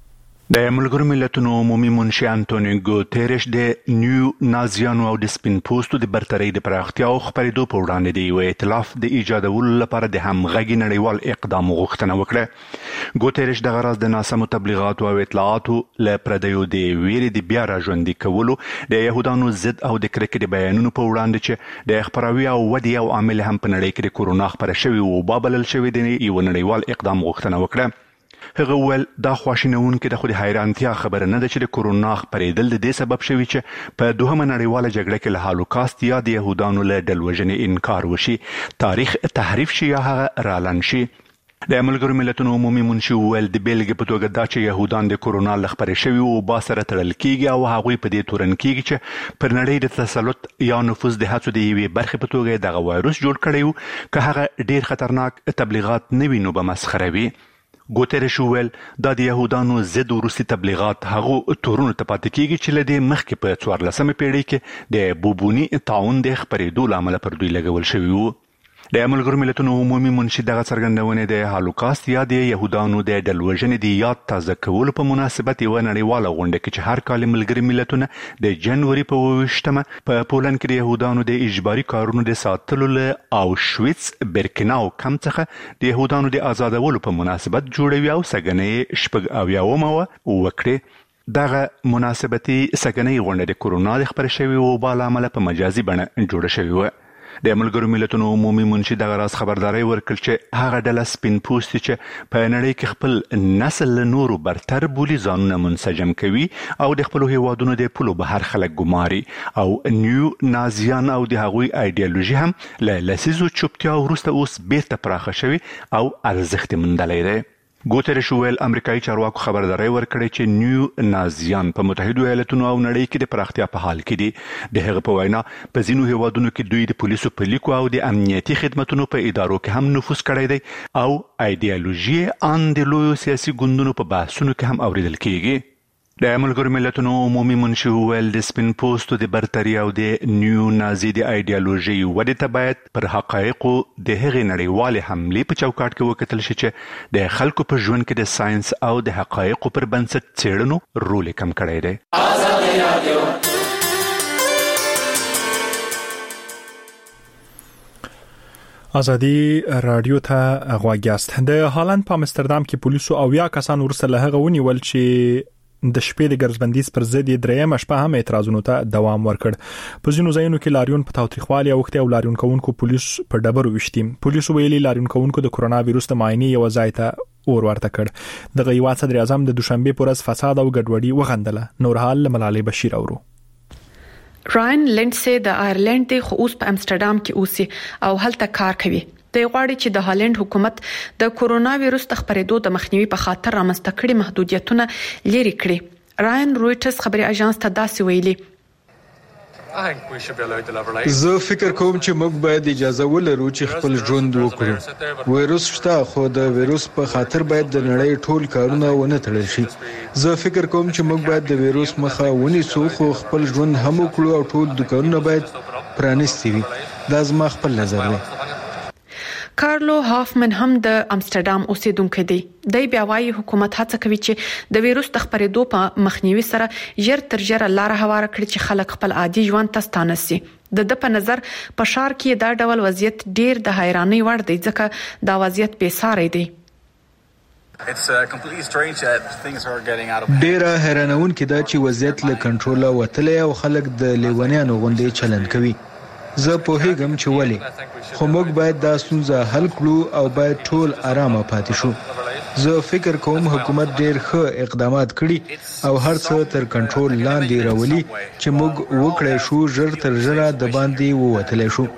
د ملګرو ملتونو عمومي منشي انټونیو ګوتيريش د نیو نازیانو او د سپین پوسټو د برتري د پراختیا او خبرېدو په وړاندې د یو ائتلاف د ایجادولو لپاره د همغږي نړیوال اقدام غوښتنه وکړه. ګوتيريش د غرض د ناسمو تبلیغاتو او اطلاعاتو له پردیو د ویرې د بیا راژوندي کولو د يهودانو ضد او د کرکې د بیانونو په وړاندې چې د خبراوي او ودی او عامل هم په نړۍ کې د کورونا خبره شوی او بابلل شوی د یو نړیوال اقدام غوښتنه وکړه. هغه ول دا خواشینون کې د خو د حیرانتیا خبره نه ده چې د کورونا خبرېدل د دې سبب شوی چې په دوهمه نړیواله جګړه کې له هالوکاست یا د يهودانو له ډلوژنې انکار وشي، تاریخ تحریف شي یا هغه رالن شي. د ملګرو ملتونو عمومي منشي ول د بیلګې په توګه دا چې يهودان د کورونا لخبرې شوی او با سره تړل کیږي او هغه په دې تورن کیږي چې پر نړۍ د تسلط یا نفوذ د هڅو د یوې برخې په توګه دغه وایروس جوړ کړی وو که هغه ډیر خطرناک تبلیغات نه وي نو به مسخره وي. ګوتيريش ویل دا د يهودانو ضد روسي تبلیغات هغه تورونو ته پاتې کیږي چې لدې مخکې په څوارلسمه پیړۍ کې د بوبوني تعاون د خبرېدو لامل پر دوی لګول شوی وو. د ملګرو ملتونو عمومي منشي دغه څرګندونه د هالوکاست یا د يهودانو د ډلوژنې د یاد تازه کولو په مناسبت یو نړیواله غونډه کې چې هر کال ملګري ملتونه د جنوري په اووه په پولند کې د يهودانو د اجباري کارونو د ساتلو له اوشویتس برکناو کم څخه د يهودانو د آزادولو په مناسبت جوړوي او سګنې شپږ اویاومه وکړي. دغه مناسبتي سګنې غونډه د کورونا د خبر شوی او بل عمل په مجازي بڼه جوړه شوی و. د ملګرو ملتونو عمومي منشي دغه راز خبرداري ورکړ چې هغه ډله سپین پوستي چې په نړۍ کې خپل نسل له نورو برتر بولي ځانونه منسجم کوي او د خپل هیوادونو د پلو بهر خلک ګماري او نیو نازیان او د هغوی ایدئولوژي هم له لسیزو چوپتیا وروسته اوس بیرته پراخه شوی او ارزښت موندلی دی. ګوتيريش ویل امریکایي چارواکو خبرداري ورکړې چې نیو نازیان په متحده ایالاتونو او نړۍ کې د پراختیا په حال کې دي. د هغه په وینا په ځینو هیوادونو کې دوی د پولیسو په لیکو او د امنیتي خدماتو په ادارو کې هم نفوذ کړی دی او ایدئولوژي ان د لویو سیاسي ګوندونو په بحثونو کې هم اوریدل کیږي. د ملګرو ملتونو عمومي منشي ویل د سپین پوستو د برتري او د نیو نازي د ایدئولوژي ودې ته باید پر حقایقو د هغې نړیوالې حملې په چوکاټ کې وکتل شي چې د خلکو په ژوند کې د ساينس او د حقایقو پر بنسټ څېړنو رول کم کړی دی. ازادي رادیو ته غواګیاست. د هالند په امستردام کې پولیسو او یا کسان ورسره له هغه ونیول چې د شپې د ګرځبندیز پر ضد درېیم شپه هم اعتراضونو ته دوام ورکړ. په ځینو ځایونو کې لاریون په تاوتریخوالي او وخت او لاریون کوونکو پولیس په ډبرو وشتي. پولیسو ویلي لاریون کوونکو د کورونا وایروس د معاینې یو ځای ته اور ورته کړ. د غیوات صدر اعظم د دوشنبه پر ورځ فساد او ګډوډي وغندله. نور حال ملالي بشیر اورو. راین لینډسي د آیرلند د خو اوس په امستردام کې اوسي او هلته کار کوي. د غواړي چې د هالند حکومت د کورونا وایروس د خبرېدو د مخنیوي په خاطر رامنځته کړي محدودیتونه لري کړي. راین رويټرز خبري اژانس ته داسې ویلي: زه فکر کوم چې موږ باید اجازه ولرو چې خپل ژوند وکړو. وایروس شته خو د وایروس په خاطر باید د نړۍ ټول کارونه ونه تړل شي. زه فکر کوم چې موږ باید د وایروس مخه ونیسو خو خپل ژوند هم وکړو او ټول دکانونه باید پرانیستي وي. دا زما خپل نظر دی. کارلو هافمن هم د امستردام اوسیدونکو دی. د بیا وايي حکومت هڅه کوي چې د وایروس د خبرېدو په مخنیوي سره ژر تر ژره لار هواره کړي چې خلک خپل عادي ژوند ته ستانه سي. د د په نظر په شار کې دا ډول وضعیت ډیر د حیرانۍ وړ دی ځکه دا وضعیت بې ساري دی. ډیره حیرانونکې ده چې وضعیت له کنټروله وتلی او خلک د لیونیانو غوندې چلند کوي. زه پوهیږم چې ولې خو موږ باید دا ستونزه حل کړو او باید ټول آرامه پاتې شو. زه فکر کوم حکومت ډیر ښه اقدامات کړي او هر څه تر کنټرول لاندې راولي چې موږ وکړای شو ژر تر ژره د باندې ووتلی شو.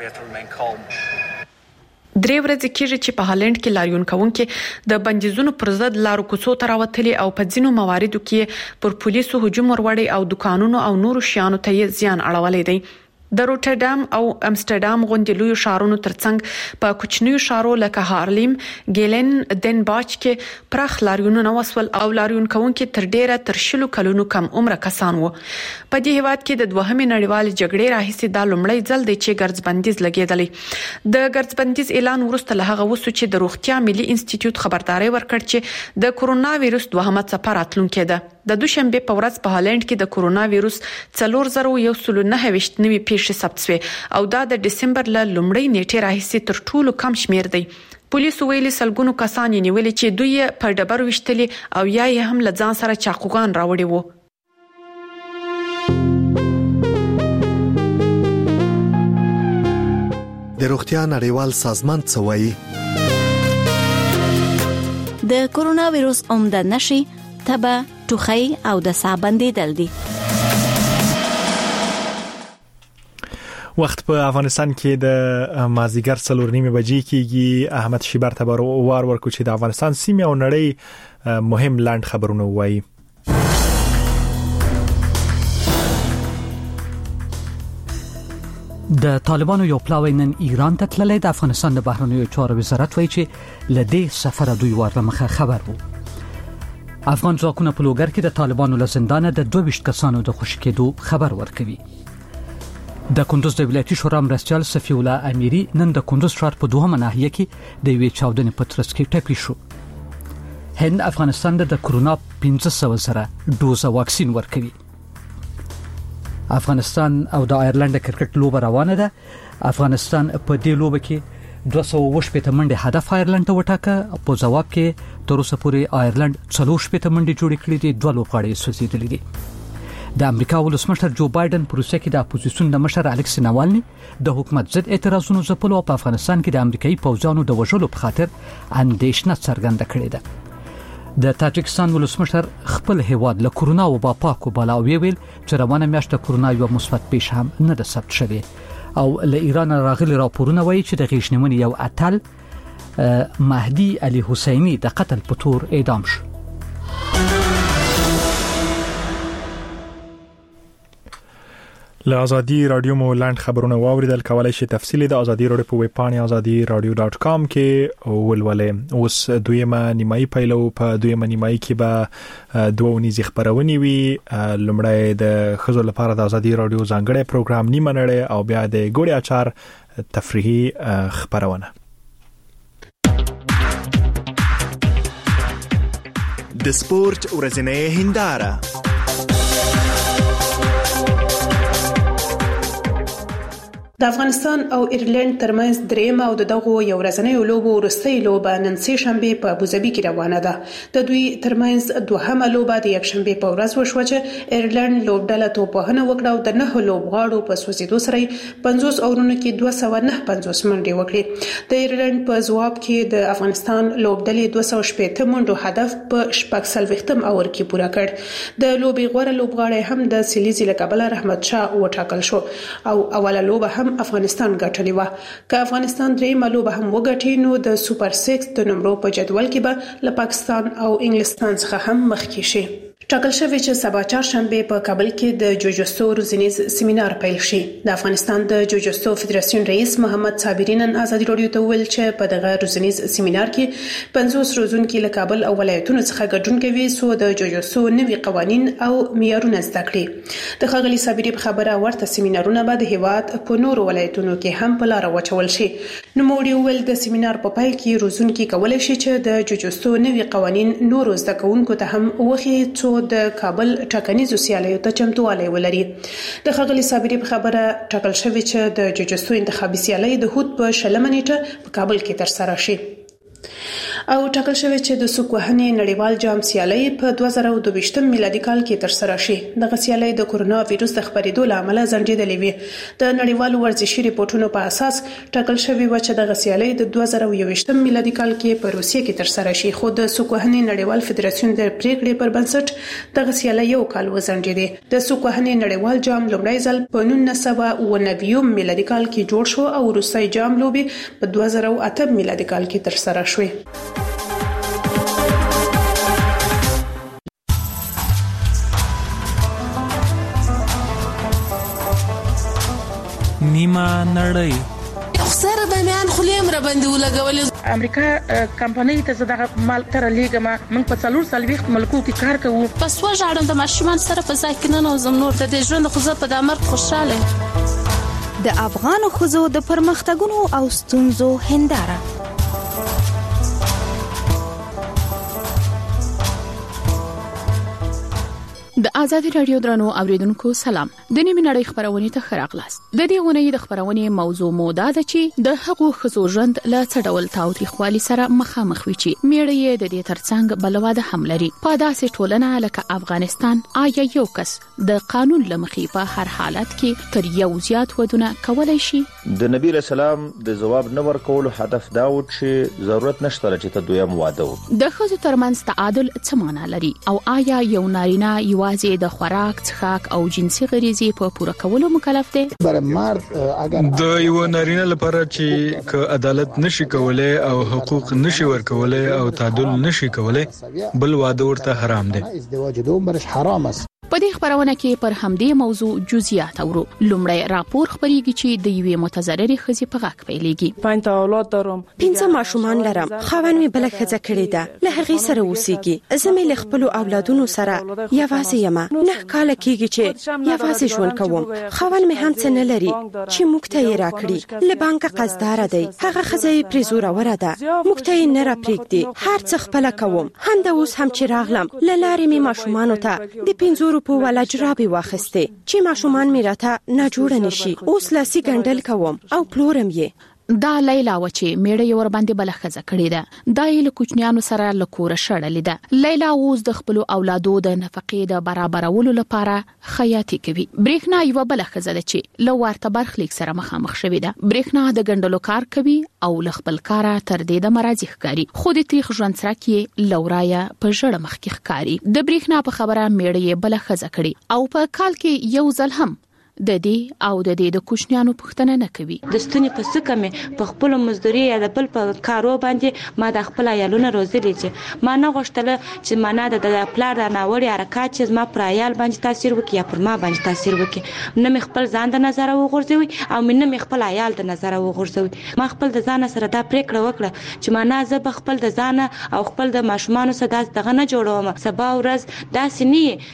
درې ورځې کېږي چې په هالند کې لاریون کوونکي د بندیزونو پر ضد لارو کوڅو ته راوتلي او په ځینو مواردو کې پر پولیسو هجوم وروړي او دکانونو او نورو شیانو ته یې زیان اړولی دی. د روټردام او امستردام غونډې لوی شارونو ترڅنګ په کوچنیو شارو لکه هارلیم، ګیلن، دنباچ کې پراخ لاریونونه وسول او لاریون کوونکي تر ډیره تر شلو کلونو کم عمره کسان وو. په دې هیواد کې د دوهمې نړیوال جګړې راهیسې دا لومړی ځل دی چې ګرځبندیز لګیدلی. د ګرځبندیز اعلان وروسته له هغه وسو چې د روغتیا ملي انسټیټیوټ خبرداري ورکړ چې د کورونا وایروس دوهمه څپه راتلونکې ده. د دوشنبه په ورځ په هالند کې د کورونا وایروس څلور زره یو سل نه هشت نوي پیښې ثبت شوې او دا د دسمبر ل لومړۍ نیټې راهیسې تر ټولو کم شمیر دی. پولیسو ویلي سلګونو کسان یې نیولې چې دوی په ډبر وشتلې او یا یې هم له ځان سره چاقوګان راوړي وو. د روغتیا نړیوال سازمان څه وایي؟ د کورونا وایروس عمده نشي تبه، ټوخی او د ساه بندیدل دي. وخت په افغانستان کې د مازیګر څلور نیمه بجې کېږي. احمد شیبر ته وار ورکو چې د افغانستان سیمه او نړۍ مهم لاند خبرونه وایي. د طالبانو یو پلاوی نن ایران ته تللی. د افغانستان د بهرنیو چارو وزارت وایي چې لدې سفر دوی ورته مخه خبر وو. افغان ځواکونه په لوګر کې د طالبانو له زندانه د دوه ویشت کسانو د خوشي کېدو خبر ورکوي. د کندوز د ولایتي شورا مرستیال صفی الله امیری نن د کندوز ښار په دوهمه ناحیه کې د یوې چاودنې په ترڅ کې ټپي شو. هند افغانستان د کرونا پنځه سوه سره ډوزه واکسین ورکوي. افغانستان او د آیرلند کرکټ لوبه روانه ده. افغانستان په دې لوبه کې دوه سوه اووه شپېته منډې هدف آیرلند ته وټاکه. په جواب کې تر اوسه پورې آیرلند څلور شپېته منډې جوړې کړې دي. دوه لوبغاړي سوځېدلي دي. د امریکا ولسمشر جو بایدن په روسیه کې د اپوزیسیون د مشر الکس ناوالني د حکومت ضد اعتراضونو ځپلو او په افغانستان کې د امریکایي پوځیانو د وژلو په خاطر اندېښنه څرګنده کړې ده. د تاجکستان ولسمشر خپل هیواد له کورونا وبا پاکو بالا ویل چې روانه میاشت د کورونا یو مثبت پیښه هم نه ده ثبت شوې او له ایران راغلي راپورونه وایي چې د غیشنمنې یو اتل مهدي علي حسیني د قتل په تور اعدام شو. له ازادي رادیو مو لاند خبرونه واوریدل. کولای شئ تفصیلی د ازادي رادیو په ویب پاڼه ازادي رادیو ډاټ کام کې ولولئ. اوس دویمه نیمایي پیلو. په دویمه نیمایي کې به دوه ونیزې خبرونه وي. لومړی د خزو لپاره د ازادي رادیو ځانګړی پروګرام نیمه نړۍ او بیا د ګوړې اچار تفریحي خبرونه. د سپورت ورځنۍ هنداره. د افغانستان او ایرلند ترمنځ درېمه او دغه یو ورځنۍ لوبه ورستۍ لوبه نن سه شنبه په ابوظبي کې روانه ده. د دوی ترمنځ دوهمه لوبه د یک شنبه په ورځ وشوه چې ایرلند لوبډله توپوهنه وکړه او د نه لوبغاړو په سوځېدو سره پنځوس اورونو کې دوه سوه نه پنځوس منډې وکړې. د ایرلند په ځواب کې د افغانستان لوبډلې دوه سوه شپېته منډو هدف په شپږ څلوېښتم اور کې پوره کړ. د لوبې غوره لوبغاړی هم د سلیزي له کبله رحمت شاه وټاکل شو او اوله لوبه هم افغانستان ګټلې و. که افغانستان درېیمه لوبه هم وګټي نو د سوپر سکس د نمرو په جدول کې به له پاکستان او انګلستان څخه هم مخکې شي. ټاکل شوی چې سبا چهارشنبه په کابل کې د جوجوستو روزنیز سیمینار پیل شي. د افغانستان د جوجوستو فدراسیون رئیس محمد صابری نن ازادي رادیو ته ویل چې په دغه روزنیز سیمینار کې پنځوس روزونکي له کابل او ولایتونو څخه ګډون کوي څو د جوجوستو نوي قوانین او معیارونه زده کړي. د ښاغلي صابری په خبره ورته سیمینارونه به د هیواد په نورو ولایتونو کې هم په لار واچول شي. نو موږ ویل د سیمینار په پای کې روزونکي کولای شي چې د جوجوستو نوي قوانین نورو زده کوونکو ته هم وخی څو د کابل ټاکنیزو سیالیو ته چمتووالی ولري. د ښاغلي صابری په خبره ټاکل شوی چې د جوجوستو انتخابي سیالۍ د هوت په شلمه نیټه په کابل کې ترسره شي. او ټاکل شوی چې د سوک وهنې نړیوال جام سیالۍ په دوه زره دوه ویشتم میلادي کال کې ترسره شي. دغه سیالۍ د کورونا وایروس د خپرېدو له امله ځنډېدلې وي. د نړیوالو ورزشي ریپورتونو په اساس ټاکل شوی و چې دغه سیالۍ د دوه زره یو ویشتم میلادي کال کې په روسیه کې ترسره شي. خو د سوک وهنې نړیوال فدراسیون د پریکړې پر بنسټ دغه سیالۍ یو کال وځنډېده. د سوک وهنې نړیوال جام لومړی ځل په نولس سوه اووه نوي میلادي کال کې جوړ شو او وروستی جام لوبې په دوه زره اته میلادي کال کې ترسره شوې. نیمه نړۍ سره د میان خلیم را باندې ولګولې. امریکا کمپنۍ ته زده مال تر لیګه ما موږ په څلور سلويخت ملکو کې کار کوو. پس وژاړم د ماشومان سره په ځای کې نه نوزم نور د ژوند خو زه په دمر خوشاله. د افغان خزو د پرمختګونو او ستونزو هنداره. آزادي رادیو درنو اوریدونکو سلام. د نیمه نړۍ خبرونه ته خراغلاست. د دې غونې د خبرونه موضوع موده ده چې د حقوق خزو ژوند له څډول تاوتریخوالي سره مخامخ وي چې میړې د دې ترڅنګ بلواده حملري. په داسې ټولنه لکه افغانستان آیا یو کس د قانون لمخې په هر حالت کې تر یو زیات ودونه کولای شي؟ د نبی رسول الله د جواب نه ورکول هدف دا و چې ضرورت نشته چې ته دویم واده و. د خزو ترمنځ تعادل څه معنی لري او آیا یو نارینه یوازې د خوراک، څښاک او جنسي غریزې په پوره کولو مکلف دی؟ د یو نارینه لپاره چې ک عدالت نشي کولای او حقوق نشي ورکولای او تعادل نشي کولای بل واده ورته حرام دی. په دې خبرونه کې پر همدې موضوع جزئیات اورو. لومړی راپور خبريږي چې د یوې متضررې ښځې په غاک پیلېږي. پنځه اولاد درم، پنځه ماشومان لرم، خاوند مې بل ښځه کړې ده، له هغې سره اوسېږي. زه مې له خپل اولادونو سره یوازې یم. نه کال کېږي چې یوازې ژوند کوم. خاوند مې هم څه نه لري چې موږ ته یې راکړي. له بانکه قرضدار دی. هغه ښځه یې پرې زوروره ده. موږ ته یې نه راپرېږدي. هر څه خپله کوم. همدا اوس هم چې راغلم له لارې مې ماشومانو ته د پنځو په ولا جرابې واخستې چې ماشومان مې راته نه جوړ نشي. اوس لاسي ګنډل کوم او پلورم یې. دا لیلا و چې میړه یې ور باندې بل ښځه کړې ده. دا یې له کوچنیانو سره له کوره شړلې ده. لیلا اوس د خپل اولادو د نفقې د برابرولو لپاره خیاطي کوي. برېښنا یو بل ښځه ده چې له ورته برخلیک سره مخامخ شوې ده. برېښنا د ګنډلو کار کوي او له خپل کاره تر دې د مرزي ښکاری. خو د تاریخ ژوند سره کې لورایا په ژړه مخ کې ښکاری. د برېښنا په خبره میړه یې بل ښځه کړې او په کال کې یو ځل هم د دې او د دې د کوچنیانو پښتنه نه کوي. د ستوني په سکه مې په خپل مزدوري یا د بل په کارو باندې ما د خپل عیالونه روزلې چې ما نه غوښتل چې ما نه د پلار د ناوړي حرکت چې ما پر عیال باندې تاثیر وکړي یا پر ما باندې تاثیر وکړي. نه مې خپل ځان د نظر وغورځوي او نه مې خپل عیال د نظر وغورځوي. ما خپل د ځان سره دا پریکړه وکړه چې ما نه زه خپل د ځان او خپل د ماشومان سره دغه نه جوړوم. سبا ورځ داسې نه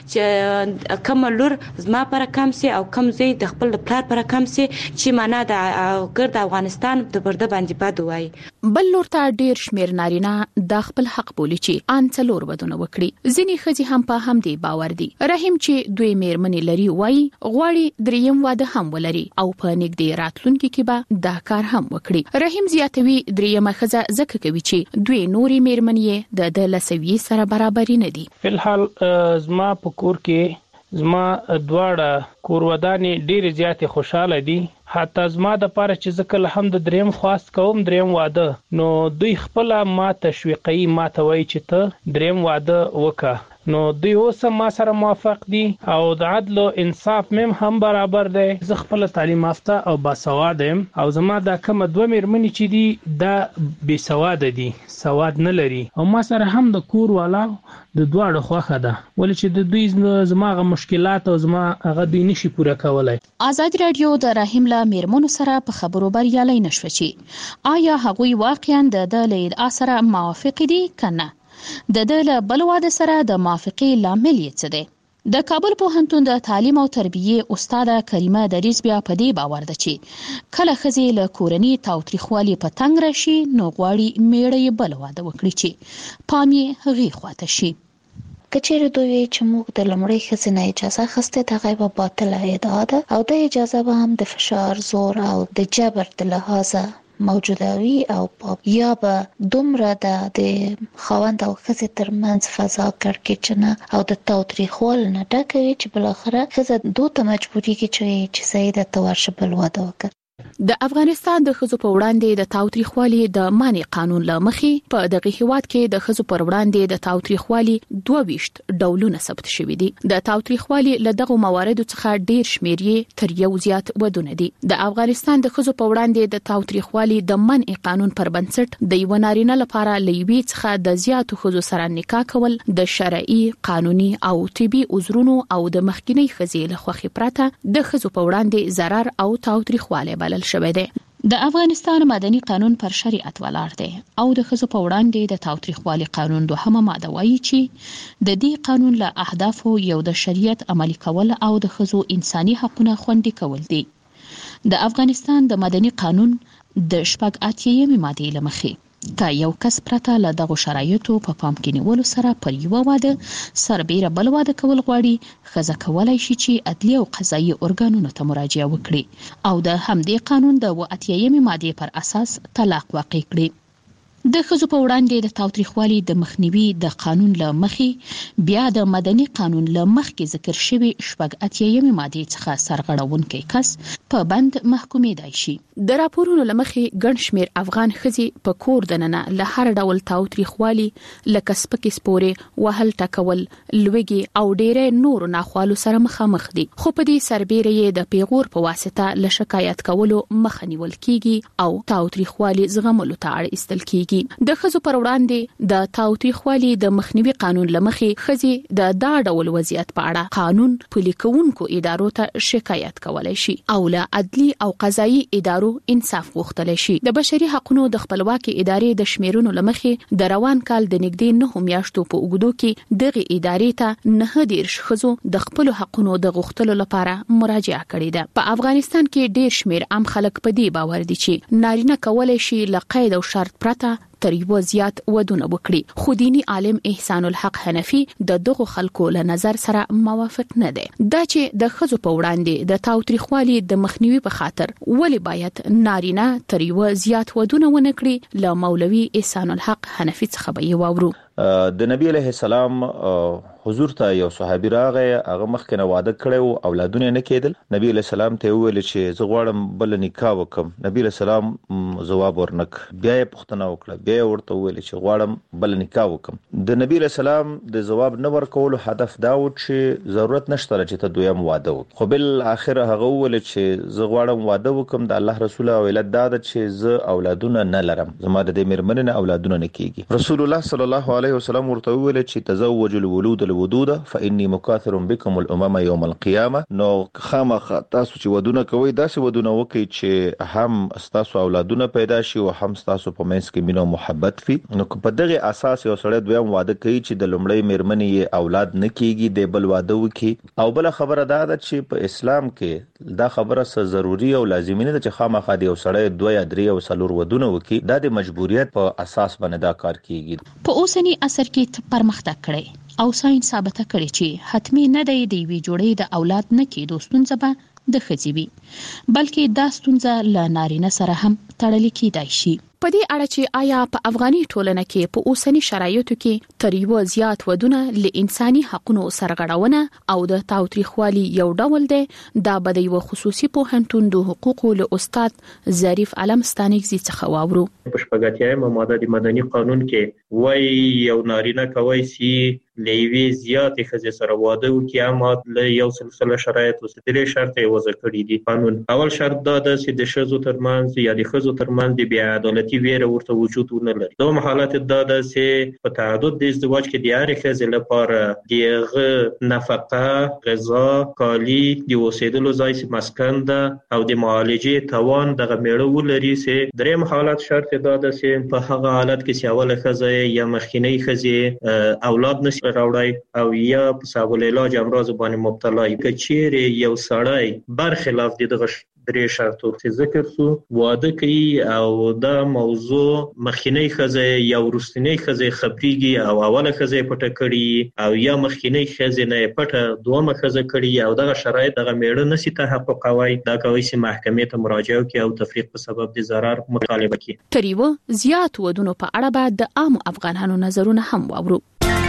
چې کوم لور زما پر کم سي او کم زه د خپل پلار پر کم سي چې معنا د ګرد افغانستان د برده باندې پد وای. بل لور ته ډیر شمیر نارینه د خپل حق بولی چې ان څلور ودونه وکړي. ځینې ښځې هم په هم دی باور دي. رحیم چې دوی میرمنې لري وای غواړي دریم واده هم ولري او په نږدې راتلونکي کې به دا کار هم وکړي. رحیم زیاتوي دریمه ښځه ځکه کوي چې دوی نوري میرمنې د د لسوي سره برابر نه دي. فلحال زما په کور کې زما دواړه کورودانې ډېر زیاتې خوشاله دي. حتی زما د پاره چې زه کله هم د دریم خواست کوم دریم واده نو دوی خپل ما تشویقي ما ته وایي چې ته دریم واده وکړه. نو دوی اوس ما سره موافق دي او د عدل او انصاف مم هم برابر دي. زه خپل تعلیم یافته او باسواد یم او زما د کوم دوه میرمنې چې دي دا بې سواد دي، سواد نه لري او ما سره هم د کور والا د دواړو خوخه ده ولې چې د دوی زماغه مشکلات او زما هغه دوی نشي پوره کولای. آزاد رادیو د رحیم له میرمنو سره په خبرو بریالي نشو چې آیا هغوی واقعا د د لید اثر موافق دي کنه. د د له بل واده سره د موافقې لامل یې څه دی؟ د کابل پوهنتون د تعلیم او تربیه استاد کریمه دریز بیا په دې باور ده چې کله ښځې له کورنۍ تاوتریخوالي په تنګ راشي نو غواړي میړه یې بل واده وکړي چې پام یې هغې خواته شي. کچېرې دوی چې موږ د لومړۍ ښځې نه اجازه اخیستې د هغې به باطله ادعا ده او د اجازه به هم د فشار، زور او د جبر د لحاظه موجوده وي او یا به دومره د خاوند او ښځې ترمنځ فضا کړکېچنه او د تاوتریخوالي نه ډکه وي چې بالاخره ښځه دوی ته مجبورېږي چې صحیح ده ته ورشه بل واده وکړه. د افغانستان د ښځو په وړاندې د تاوتریخوالي د مانع قانون له مخې په دغه هیواد کې د ښځو پر وړاندې د تاوتریخوالي دوه ویشت ډولونه ثبت شوي دي. د تاوتریخوالي له دغه مواردو څخه ډیر شمیر یې تر یو زیات ودونه دي. د افغانستان د ښځو په وړاندې د تاوتریخوالي د منع قانون پر بنسټ د یو نارینه لپاره لوي څخه د زیاتو ښځو سره نکاح کول د شرعي، قانوني او طبي عذرونو او د مخکینی ښځې له خوښې پرته د ښځو په وړاندې ضرر او تاوتریخوالی بلل شوی دی. د افغانستان مدني قانون پر شریعت ولاړ دی او د ښځو په وړاندې د تاوتریخوالي قانون دوهمه ماده وایي چې د دې قانون له اهدافو یو د شریعت عملي کول او د ښځو انساني حقوقونه خوندي کول دي. د افغانستان د مدني قانون د شپږ اتیایمې مادې له مخې که یو کس پرته له دغه شرایطو په پام کې نیولو سره پر یو واده سربېره بل واده کول غواړي، ښځه کولای شي چې عدلي او قضایي ارګانونو ته مراجعه وکړي او د همدې قانون د اووه اتیایمې مادې پر اساس طلاق واقع کړي. د ښځو په وړاندې د تاوتریخوالي د مخنیوي د قانون له مخې بیا د مدني قانون له مخکې ذکر شوي شپږ اتیایمې مادې څخه سرغړونکی کس په بند محکومېدای شي. د راپورونو له مخې ګڼ شمېر افغان ښځې په کور دننه له هر ډول تاوتریخوالي لکه سپکې سپورې، وهل ټکول، لوږې او ډېری نورو ناخوالو سره مخامخ دي، خو په دې سربېره یې د پیغور په واسطه له شکایت کولو مخه نیول کیږي او تاوتریخوالي زغملو ته اړ ایستل کیږي. د ښځو پر وړاندې د تاوتریخوالي د مخنیوي قانون له مخې ښځې د دا ډول وضعیت په اړه قانون پلي کوونکو ادارو ته شکایت کولی شي او له عدلي او قضایي ادارو انصاف غوښتلی شي. د بشري حقوقو د خپلواکي ادارې د شمیرونو له مخې د روان کال د نږدې نهو میاشتو په اوږدو کې دغه ادارې ته نهه دېرش ښځو د خپلو حقونو د غوښتلو لپاره مراجعه کړې ده. په افغانستان کې ډېر شمیر عام خلک په دې باور دي چې نارینه کولی شي له قید او شرط پرته تر یو زیات ودونه وکړي، خو دینی عالم احسان الحق حنفي د دغو خلکو له نظر سره موافق نه دی. دا چې د ښځو په وړاندې د تاوتریخوالي د مخنیوي په خاطر ولې باید نارینه تر یو زیات ودونه ونه کړي، له مولوي احسان الحق حنفي څخه به یې واورو. د نبی علیه السلام حضور ته یو صحابي راغی، هغه مخکې نه واده کړی و، اولادونه نه کېدل. نبی علیه السلام ته وویل چې زه غواړم بل نکاح وکم. نبی علیه السلام ځواب ورنک، بیا یې پوښتنه وکړه، بیا یې ورته وویل چې غواړم بل نکاح وکم. د نبی علیه السلام د ځواب نه ورکولو هدف دا و چې ضرورت نشته چې ته دویم واده وکړې، خو بل اخر هغه وویل چې زه غواړم واده وکم، د الله رسول او علت دا ده چې زه اولادونه نه لرم، زما د دې مېرمنې نه اولادونه نه کېږي. رسول الله صلی الله علیه وسلم ورته وویل چې تزوج الولود الودود فإني مكاثر بكم الامم يوم القيامه. نو خامخ تاسو چې ودونه کوي داسې ودونه وکړئ چې هم تاسو اولادونه پیدا شي او هم تاسو په منځ کې مینه او محبت وي. نو په دغه اساس یو سړی دویم واده کوي چې د لومړی مېرمنې یې اولاد نه کېږي، د بل واده وکړي. او بل خبره دا ده چې په اسلام کې دا خبره څه ضروري او لازمي نه ده چې خامخا د یو سړی دوه یا درې او څلور ودونه وکړي. دا د مجبوریت په اساس باندې دا کار کیږي. په اوسنی عصر کې پرمختګ کړي او ساينس ثابته کړي چې حتمی نه دی د وی جوړې د اولاد نه کېدو ستونزه به د ښځې وي، بلکې دا ستونزه له نارینه سره هم تړلې کېدای شي. په دې اړه چې آیا په افغاني ټولنه کې په اوسنی شرایطو کې تر یو زیات ودونه له انساني حقوقو سرغړونه او د تاوتریخوالي یو ډول دی، دا به د یو خصوصي پوهنتون د حقوقو له استاد ظریف علم ستانکزي څخه واورو. په شپږاتیایم ماده د مدني قانون کې وایي یو نارینه کوي سي لېوي زیات ښځې سره واده وکړي، اما له یو سلسله شرایطو څخه درې شرط یې وضع کړي دي. قانون اول شرط دا ده چې د ښځو ترمنځ یا د ښځو ترمنځ د بې عدالتي ویره ورته وجود ونه لري. دوم حالت دا ده چې په تعدد د ازدواج کې د هرې ښځې لپاره د هغه نفقه، غذا، کالي، د اوسېدلو ځای چې مسکن ده او د معالجې توان دغه میړه ولري. چې دریم حالت شرط دا ده چې په هغه حالت کې چې اوله ښځه یا مخکینۍ ښځې اولاد نشي راوړی او یا په سبب العلاج امراض باندې مبتلا وي، که چیرې یو سړی برخلاف دغه درې شرطو چې ذکر سو واده کوي او دا موضوع مخکینۍ ښځه یا وروستنۍ ښځه خبريږي او اوله ښځه پټه کړي او یا مخکینۍ ښځه نه پټه دومره ښځه کړي او دغه شرایط دغه میړه نشي تحققوي، دا کوي چې محکمې ته مراجعه وکړي او تفریق په سبب د ضرر مطالبه کوي. تر یو زیات ودونو په اړه به د عام افغانانو نظرونه هم واورو.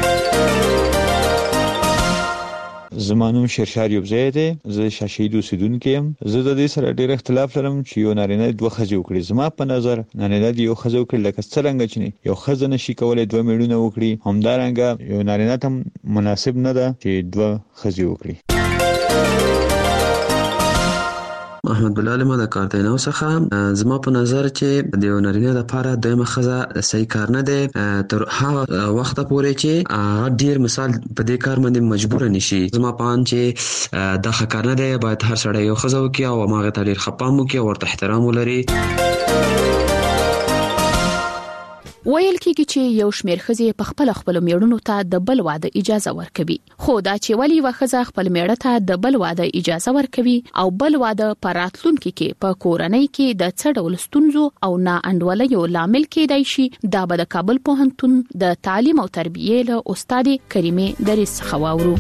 زمانوم شیرشار یوبزی دی، زه شاشید اوسیدونکی یم. زه د دې سره ډېر اختلاف لرم چې یو نارینه دوه ښځې وکړي. زما په نظر نارینه د یو ښځه وکړي لکه څرنګه چې یو ښځه نشي کولای دوه میړونه وکړي، همدارنګه یو نارینه ته مناسب نه ده چې دوه ښځې وکړي. احمد بلال ما د کارتینو څخه زما په نظر چې د نارینه لپاره دویمه ښځه صحیح کار نه دی تر هغه وخت پورې چې هغه ډیر مثال په دې کار باندې مجبور نشي. زما په ان چې دا ښه کار نه دی، باید هر سړی یو ښځه وکړي او هغه ته ډیر خپام وکړي او ورته احترام ولري. ویل کېږي چې یو شمېر ښځې په خپل خپل میړونو ته د بل واده اجازه ورکوي، خو دا چې ولی وخزه خپل میړه ته د بل واده اجازه ورکوي او بل واده په راتلونکي کې په کورنۍ کې د څه ډول ستونزو او نا انډولیو لامل کېدای شي، دا به د کابل پوهنتون د تعلیم او تربیې له استاد کریمه دریس څخه واورو.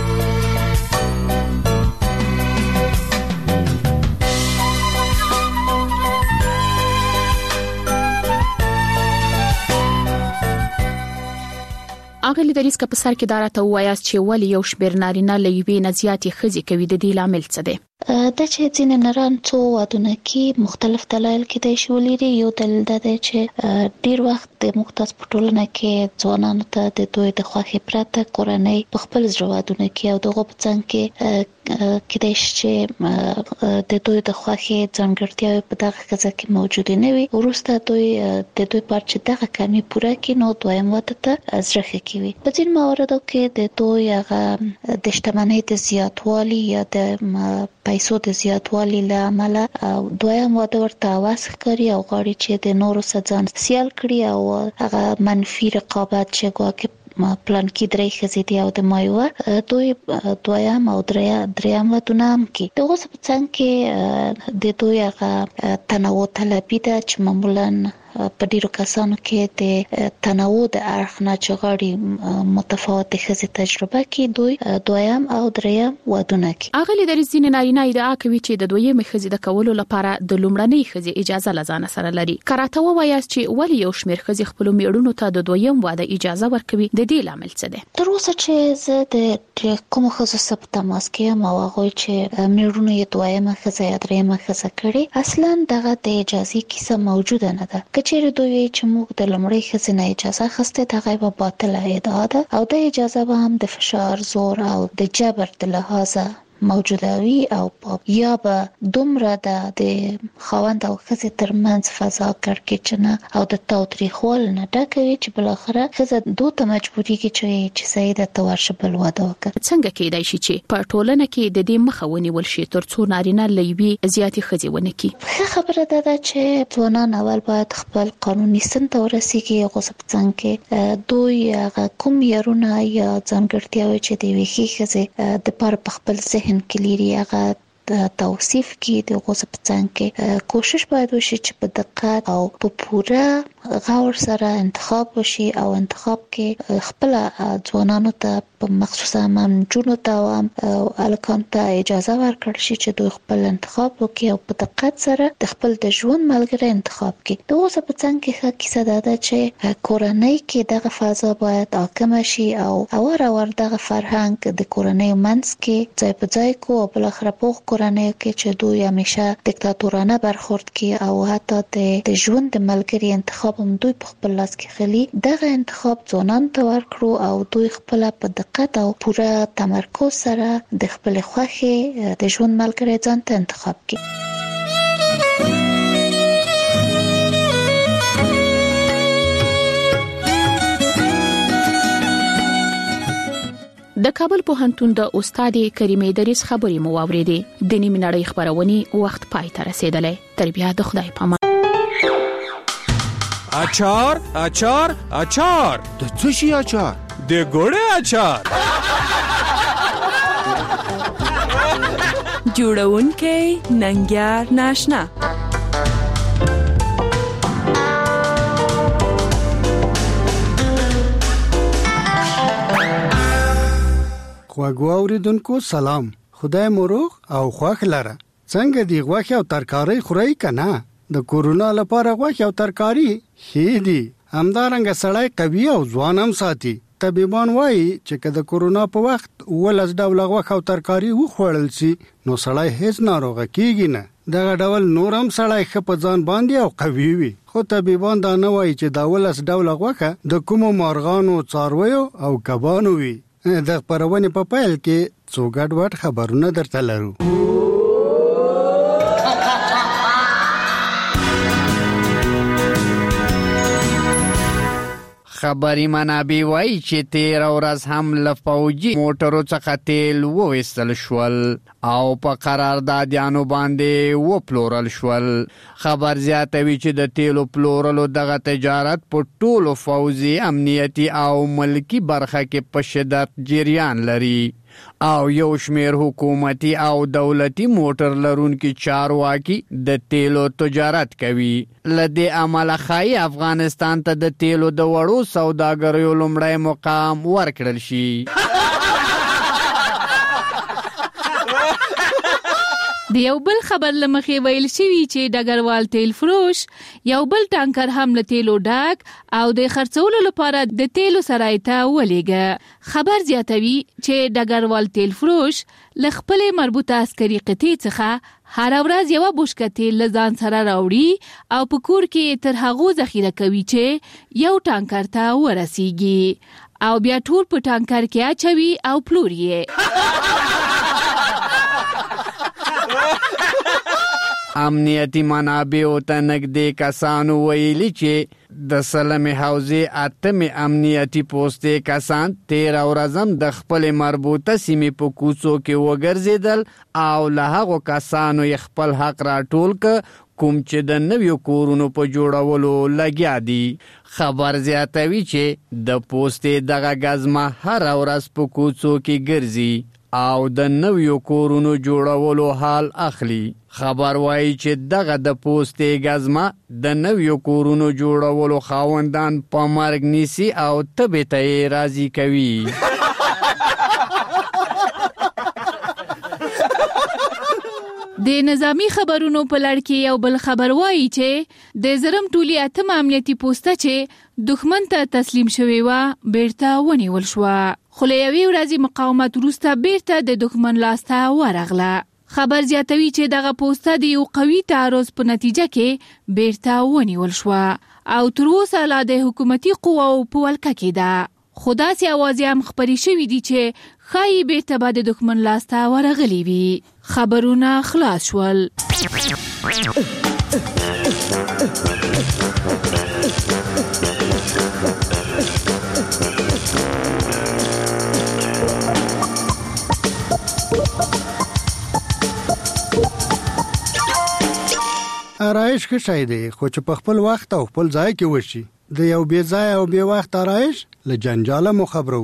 اغلی دریس که په سر کې دارته وایاست چې ولی یو شمېر نارینه له یوې نه زیاتې ښځې کوي، د دې لامل څه دی؟ د چې ځینې نران څو وادونه کې مختلف دلایل کېدای شي ولري. یو دلیل دا دی چې ډیر وخت د مختص په ټولنه کې ځوانانو ته د دوی د خوښې پرته کورنۍ په خپل زړه وادونه کې او دغه په څنګ کې کېدای شي چې د دوی د خوښې ځانګړتیاوې په دغه ښځه کې موجودې نه وي. وروسته دوی د دوی پر چې دغه کمی پوره کړي نو دویم واده ته زړه ښه کوي. په ځینو مواردو کې د دوی هغه د شتمنۍ د زیاتوالي یا د پیسو د زیاتوالي له امله دویم واده ورته اواز ښکاري او غواړي چې د نورو سره ځان سیال کړي او هغه منفي رقابت چې ګواکې پلان کې درې ښځې دي او د مایوه دوی دویم او دریم ودونه هم کوي. دغه څه په څنګ کې د دوی هغه تنوع طلبي ده چې معمولا په ډیرو کسانو کې د تنوع د اړخ نه چې غواړي متفاوت ښځې تجربه کوي، دوی دویم او دریم ودونه کوي. اغلی دریس ځینې نارینه ادعا کوي چې د دویمې ښځې د کولو لپاره د لومړنۍ ښځې اجازه له ځانه سره لري. که راته ووایاست چې ولې یو شمېر ښځې خپلو میړونو ته د دویم واده اجازه ورکوي، د دې لامل څه دی؟ تر اوسه چې زه د کومو ښځو سره په تماس کې یم او هغوی چې میړونو یې دویمه ښځه یا دریمه ښځه کړې، اصلا دغه د اجازې کیسه موجوده نه ده. چیرې دوی چې موږ د لومړۍ ښځې نه اجازه اخیستې، دغه به باطله ادعا ده او د اجازه به هم د فشار، زور او د جبر د لحاظه موجودوي او یا به دومره د خاوند او ښځې ترمنځ فضا کړکېچنه او د تاوتریخوالي نه ډکه وي چې بالاخره ښځه دوی ته مجبورېږي چې چې سید ته ورشه بل واده وکړي. څنګه کېدای شي چې په ټولنه کې د دې مخه ونیول شي ترڅو نارینه له یوې زیاتې ښځې ونه کړي؟ ښه خبره ده چې ځوانان اول باید خپل قانوني سن ته ورسیږي. هغه څه په څنګ کې دوی هغه کوم یارونه یا ځانګړتیاوې چې د یوې ښې ښځې دپاره په خپل ذهن کې لري هغه توصیف کې د غوسه په څنګ کې کوشش باید وشي چې په دقت او په پوره غور سره انتخاب وشي او انتخاب کې خپل ځوانانو ته په مخصوصا منجونو ته او الکان ته اجازه ورکړل شي چې دوی خپل انتخاب وکړي او په دقت سره د خپل د ژوند ملګری انتخاب کړي. د غوسه په څنګ کې ښه کیسه ده چې کورنۍ کې دغه فضا باید حاکم شي او اور اور دغه فرهنګ د کورنۍ منځ کې ځای په ځای کو او بل اخر په کورنۍ کې چې دوی همیشه دیکتاتورانه برخورد کوي او حتی د ژوند د ملګری انتخاب هم دوی په خپل لاس کې خلی. دغه انتخاب ځوانان ته ورکړو او دوی خپل په دقت او پوره تمرکز سره د خپل خوښي د ژوند ملګری ځان ته انتخاب کړي. د کابل پوهنتون د استاد کریمه دریس خبرې مو واوریدې. د نیمه نړۍ خبرونه وخت پای ته رسیدلې. تر بیا د خدای پامان. اچار اچار اچار د څه شي اچار؟ د ګوړې اچار. جوړونکې ننګیار ناشنا. خواږه اوریدونکو سلام. خدای مو روغ او خوښ لره. څنګه دی غوښه او ترکاری خوري کنه؟ د کورونا لپاره غوښه او ترکاری ښه دي. همدارنګه سړی قوي او ځوان هم ساتي. طبيبان وایي چې کله کورونا په وخت ولز ډول غوښه او ترکاری وخوړل شي نو سړی هیڅ ناروغه کیږي نه. دغه ډول نورم سړی خپ ځان باندې او قوي وي. خو طبيبان دا نه وایي چې دا ولز ډول غوښه د کومو مارغانو، څارویو او کبانو وي. د خبرونه په پایل کې څو ګډوډ خبرونه درته لرو. خبري منابع وایي چې تیر ورځ هم له پوځي موټرو څخه تیل وویستل شول او په قراردادیانو باندې وپلورل شول. خبر زیاتوي چې د تیلو پلورلو دغه تجارت په ټولو پوځي، امنیتي او ملکی برخه کې په شدت جریان لري او یو شمیر حکومتي او دولتي موټر لرونکي چارواکي د تیلو تجارت کوي. لدې عمله خای افغانستان ته د تیلو د وړو سوداګریو لومړی مقام ورکړل شي. د یو بل خبر لمخې ویل شوی چې ډګروال تیل فروش یو بل ټانکر هم له تیلو ډک او د خرڅولو لپاره د تیلو سرای ته ولېږه. خبر زیاتوي چې ډګروال تیل فروش له خپلې مربوطه عسکري قطعې څخه هر ورځ یوه بوشکه تیل له ځان سره راوړي او په کور کې تر هغو ذخیره کوي چې یو ټانکر ته ورسیږي او بیا ټول په ټانکر کې اچوي او پلوري یې. امنیتي منابعو ته نږدې کسانو ویلي چې د سلمې حوزې اتمې امنیتي پوستې کسان تیره ورځ هم د خپلې مربوطه سیمې په کوڅو کې وګرځېدل او له هغو کسانو یې خپل حق راټول که کوم چې د نویو کورونو په جوړولو لګیا دي. خبر زیاتوي چې د پوستې دغه ګزمه هر ورځ په کوڅو کې ګرځي او د نویو کورونو جوړولو حال اخلي. خبر وایي چې دغه د پوستې ګزمه د نویو کورونو جوړولو خاوندان په مرګ نیسي او تبې ته یې راضي کوي. د نظامی خبرونو په لړ کې یو بل خبر وایي چې د زرم ټولي اتم امنیتي پوسټه چې دښمن ته تسلیم شوی و بیرته ونیول شو، خو له یوې ورځې مقاومت وروسته بیرته د دښمن لاسته ورغله. خبر زیاتوي چې دغه پوسټه د یو قوي تعرض په نتیجه کې بیرته ونیول شو او تر اوسه لا د حکومتي قواو په ولکه کې ده. خو داسې اوازې هم خپرې شوي دي چې ښایي بیرته به د دښمن لاسته ورغلي وي. خبرونه خلاص شول. آرایش ښه شی دی خو چې په خپل وخت او خپل ځای کې وشي. د یو بې ځای او بې وخت آرایش له جنجاله مو خبرو.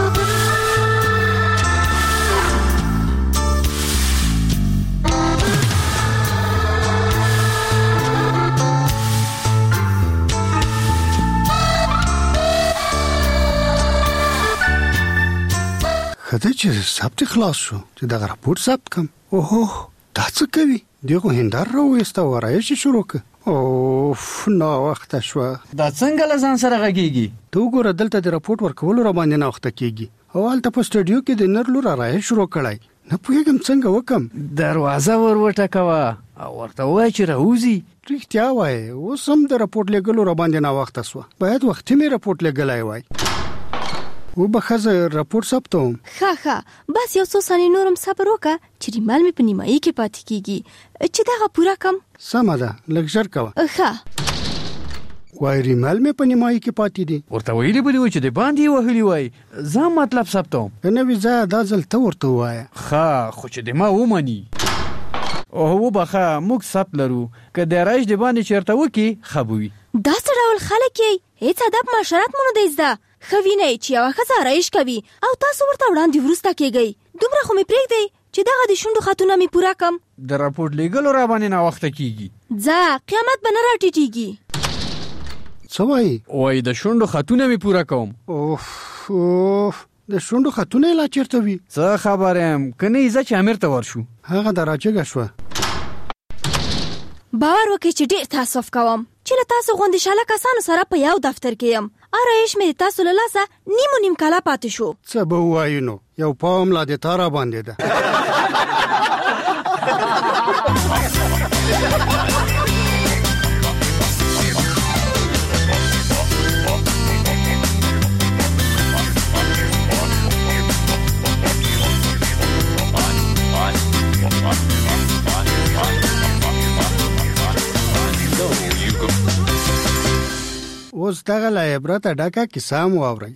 خدای چې ثبت خلاص شو چې دغه راپور ثبت کم. اوه دا څه کوي؟ دغه هندار راوېسته او آرایش شروع کړ. اوف نو وخت شو. دا څنګه لزان سره غږیږي؟ تو ګوره دلته د راپورټ ورکولو را باندې نه وخت کیږي او هلته په سټوډیو کې د نر لور آرایش شروع کړای. نه پوهېږم څنګه وکم. دروازه ور وټکوه او ورته وایي چې راوځي. رښتیا وایي اوس هم د راپورټ لګلو را باندې نه وخت سو. باید وختي مې راپورټ لګلای وای. و بخزه راپورټ ثبتوم. ښه ښه بس یو څو ثانیې نورم صبر وکړه چې ریمال مې په نیمایي کې پاتې کیږي چې دغه پوره کم. سمه ده لږ ژر کوه. ښه وای ریمال مې په نیمایي کې پاتې دي. ورته ویلي به دي چې د باندې وهلي وای. زه مطلب ثبتوم. نه وی زه دا ځل ته ورته وایه. ښه خو چې د ما ومني. اوه وبخه موږ ثبت لرو که د آرایش د باندې چیرته وکي خبوي. دا څه ډول خلک یې؟ هیڅ ادب معاشرت مونږ دی زده. ښه وینئ چې یوه ښځه آرایش کوي او تاسو ورته وړاندې وروسته کیږئ. دومره خو مې پرېږدئ چې دغه د شونډو خطونه مې پوره کم. د راپورټ لیږلو را باندې ناوخته کیږي. ځه قیامت به نه راټیټېږي. څه وایي؟ وایي د شونډو خطونه مې پوره کوم. اوف اوف د شونډو خطونه یې لا چېرته وي؟ څه خبر یم که نه یې ځه چې امیر ته ورشو. هغه د راجګه شوه. باور وکړئ چې ډېر تاسف کوم چې له تاسو غوندې شاله کسانو سره په یو دفتر کې یم. آرایش مې د تاسو له لاسه نیمو نیم کاله پاتې شو. څه به ووایو نو یو پام لا د تا را باندې ده. اوس دغه لا عبرت ډکه کیسه مو واورئ.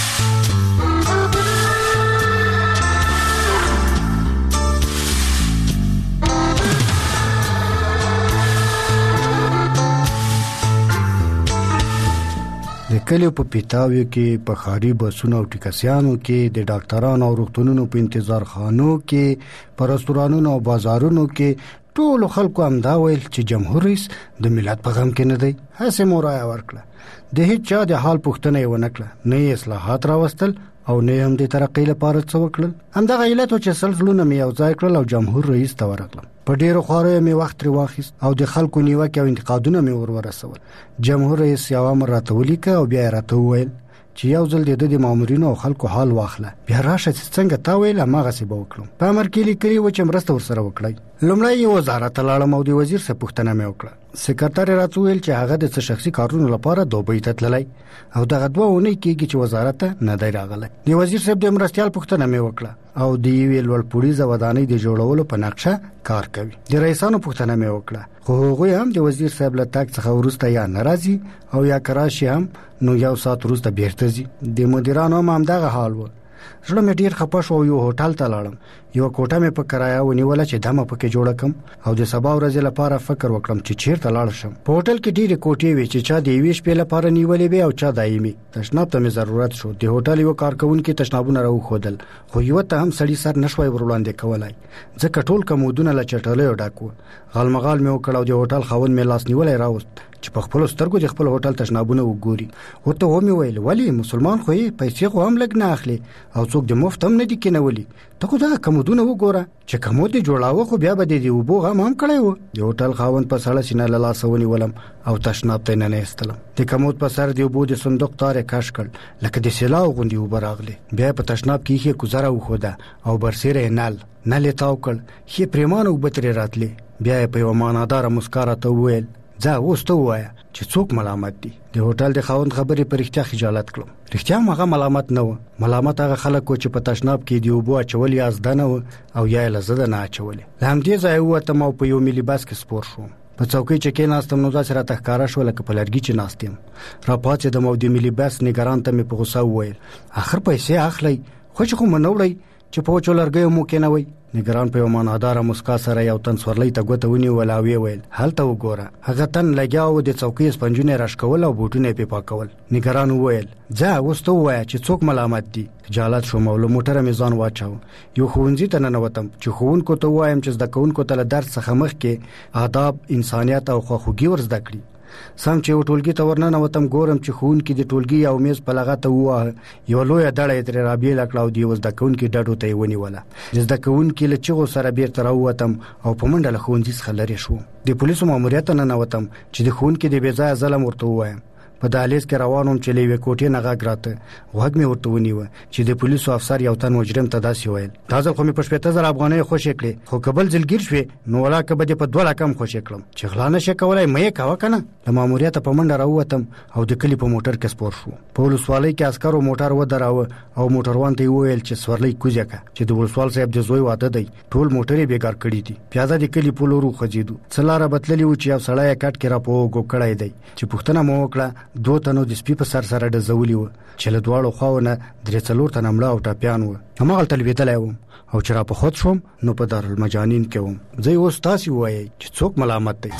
د کلیو په پیتاویو کې په ښاري بسونو او ټیکسیانو کې د ډاکټرانو او روغتونونو په انتظار خانو کې په رستورانونو او بازارونو کې ټول خلکو هم دا ویل چې جمهور رئیس د ملت په غم کې نه دی. هسې مو رایه ورکړه، د هیڅ چا د حال پوښتنه یې ونه کړه، نه یې اصلاحات راوستل او نه هم د ترقۍ لپاره څه وکړل. همدغه علت و چې سل زړونه مې یو ځای کړل او جمهور رئیس ته ورغلم. په ډیرو خواریو مې وخت ترې واخیست او د خلکو نیوکې او انتقادونه مې ور ورسول. جمهور رئیس یو امر راته ولیکه او بیا یې راته وویل چې یو ځل د د مامورینو او خلکو حال واخله، بیا راشه چې څنګه تا ویل هماغسې به وکړم. په امر کې لیکلي و چې مرسته ورسره وکړئ. لومړی یې وزارت ته لاړم او د وزیر څخه پوښتنه مې وکړه. سکرټر یې راته وویل چې هغه د څه شخصي کارونو لپاره دوبۍ ته تللی او دغه دوه اونۍ کېږي چې وزارت ته نه دی راغلی. د وزیر صاحب د مرستیال پوښتنه مې وکړه او د یوې لوړپوړیزه ودانۍ د جوړولو په نقشه کار کوي. د رئیسانو پوښتنه مې وکړه، خو هغوی هم د وزیر صاحب له تګ څخه وروسته یا ناراضي او یا کراشي هم نو یو ساعت وروسته بیرته ځي. د مدیرانو هم همدغه حال و. زړه مې ډیر خپه شو او یو هوټل ته لاړم. یو کوټه مې په کرایه ونیوله چې دمه پکې جوړه کم او د سبا ورځې لپاره فکر وکړم چې چیرته لاړ شم. په هوټل کې ډیره کوټې وې چې چا د یوې شپې لپاره نیولې وې او چا دایمي. تشناب ته مې ضرورت شو. د هوټل یو کارکونکو تشنابونه راوخودل، خو یو ته هم سړی سر نشوي وروړاندې کولای ځکه ټول کومودونه له چټلې ډاکو. غالمغال مې وکړ او د هوټل خاوند مې لاس نیولې راوست چې په خپل سترګو د خپل هوټل تشنابونه وګوري. وته و مې ویل ولی مسلمان خو یې پیسې خو هم لګ نه اخلي او څوک د مفت هم نه دي کېنولي، ته خو دا کومودونه وګوره چې کومود جوړاوه خو بیا به د دې وبو غم هم کړی و. د هوټل خاوند په سړه سینه له لاسه ونیولم او تشناب ته نه ایستلم. د کومود په سر د وبو د صندوق تارې کش کړ لکه د سیلاو غوندي وبو راغلی. بیا په تشناب کې یې گزاره وخوده او برسیره نل نل تاو کړ. هي پریمانه وبتري راتلی. بیا په یو معنادار مسکاره ته وویل ځا اوس ته وایا چې څوک ملامت دي. د هوټل د خاوند خبرې پر اړتیا خجالت کړم. رښتیا هغه ملامت نه و. ملامت هغه خلک چې په تشناب کې دی وبو اچول یا زدنه و او یا لزده نه اچولې. لامدې ځای وته مو په یو ملي بس کې سپور شو. په چوکۍ چې کې ناستم نو ځا سره تخکارا شو لکه په لرګي چې ناستم. را پاتې د مو د ملي بس نگران ته مې په غوسه وویل اخر پیسې اخلي خو چې خو منوړی چې په چولرګي مو کې نه وای. نگران په معنادار مسکا سره یو تن سورلۍ ته غوته ونی ولاوي ویل هلته وګوره. هغه تن لګیاو د چوکۍ سپنجونه راشکول او بوټونه په پاکول. نگران ویل ځا وستو وای چې څوک ملامت دي. جالات شو مولو موټر میزان واچاو. یو خونځي ته نه وتم چې خونکو ته وایم چې د کونکو ته درس څخه مخ کې آداب انسانيت او خواخوږي ورزده کړي. سم چې ټولګي ته ورننه وتم ګورم چې خون کې د ټولګي یو میز په لغته وه. یو لوی دړې تر رابیل کلاو دی وز د کون کې ډډو ته ونیوله. د کون کې لچغو سره بیرته راووتم او په منډه له خونځي څخه لري شو. د پولیسو ماموریت نه وتم چې د خون کې د بېځای ظلم ورته وایم. په دهلیز کې روانوم چې لوي کوټې نه غاګ راته وګ مې ورته ونیو چې د پولیسو افسر یو تن مجرم ته داسې ویل تاسو خو مې په شپږ هزار افغانۍ خوشې کړې خو قبل ځلګیر شوې نو ولا کبه دې په دوه لکم خوشې کړم چې غلانه شي کولای مې کاوه کنه. د ماموریت په منډه راووتم او د کلی په موټر کې سپور شو. په ولسوالۍ کې عسکرو موټر ودراوه او موټروان ته ویل چې سورلۍ کوزیکه چې د ولسوال صاحب د زوی واده دی ټول موټرې بیګار کړی دي. پیاده د کلی په لورو خځیدو څلاره بتللی و چې یو سړی کټ کې را پوغو کړای دی چې پښتنه مو وکړه دوه تنو د په سر سره د زولي و چې له دواړو خواونه درې څلور تنه مړه او ټاپیان و. همغه تلویدلای وم او چې را په خود شوم نو په دارالمجانین کې وم. زه اوس تاسو وایي چې څوک ملامت دی.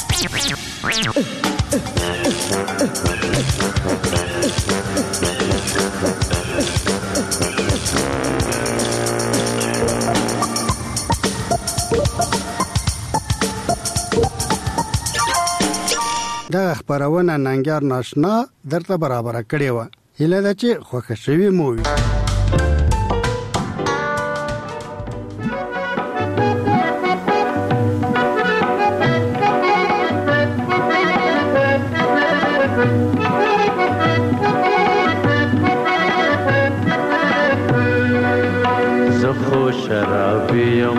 دا خبرونه ننګر ناشنا درته برابر کړی و. هله دا چې خوښ شوی مو وي. زه خو شرابیم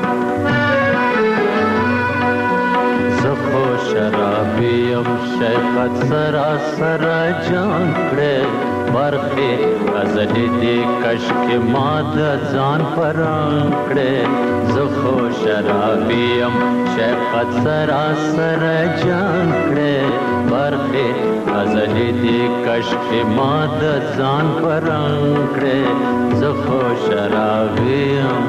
شرابیم شیخت سرا سرا جان کړه برخه ازلی دی کشک ما د ځان پران کړه. زه خو شرابیم شیخت سرا سرا جان کړه برخه ازلې دې کشکې ما د ځان پرنګ کړې زه خو شرابي یم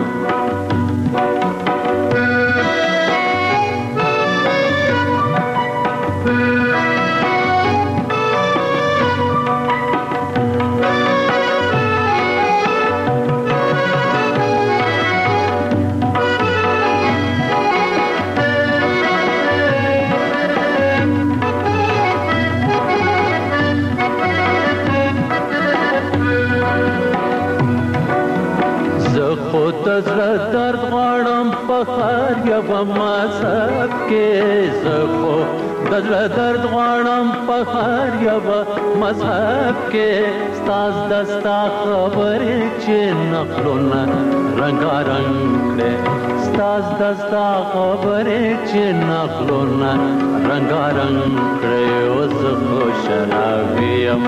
زړه درد غواړم په هر یو مذهب کې زه خو د زړه درد غواړم په هر یو مذهب کې ستاس دستا خبرې چې نقلونه رنګارنګ کړې ستاس دستا خبرې چې نقلونه رنګارنګ کړې او زه خو شرابي یم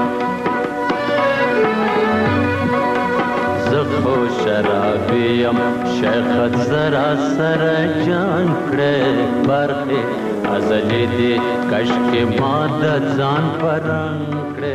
زخو شرابی یم شیخت زرا سر جان کړه برخه ازلی دی کشک ما د ځان پرنګ کړه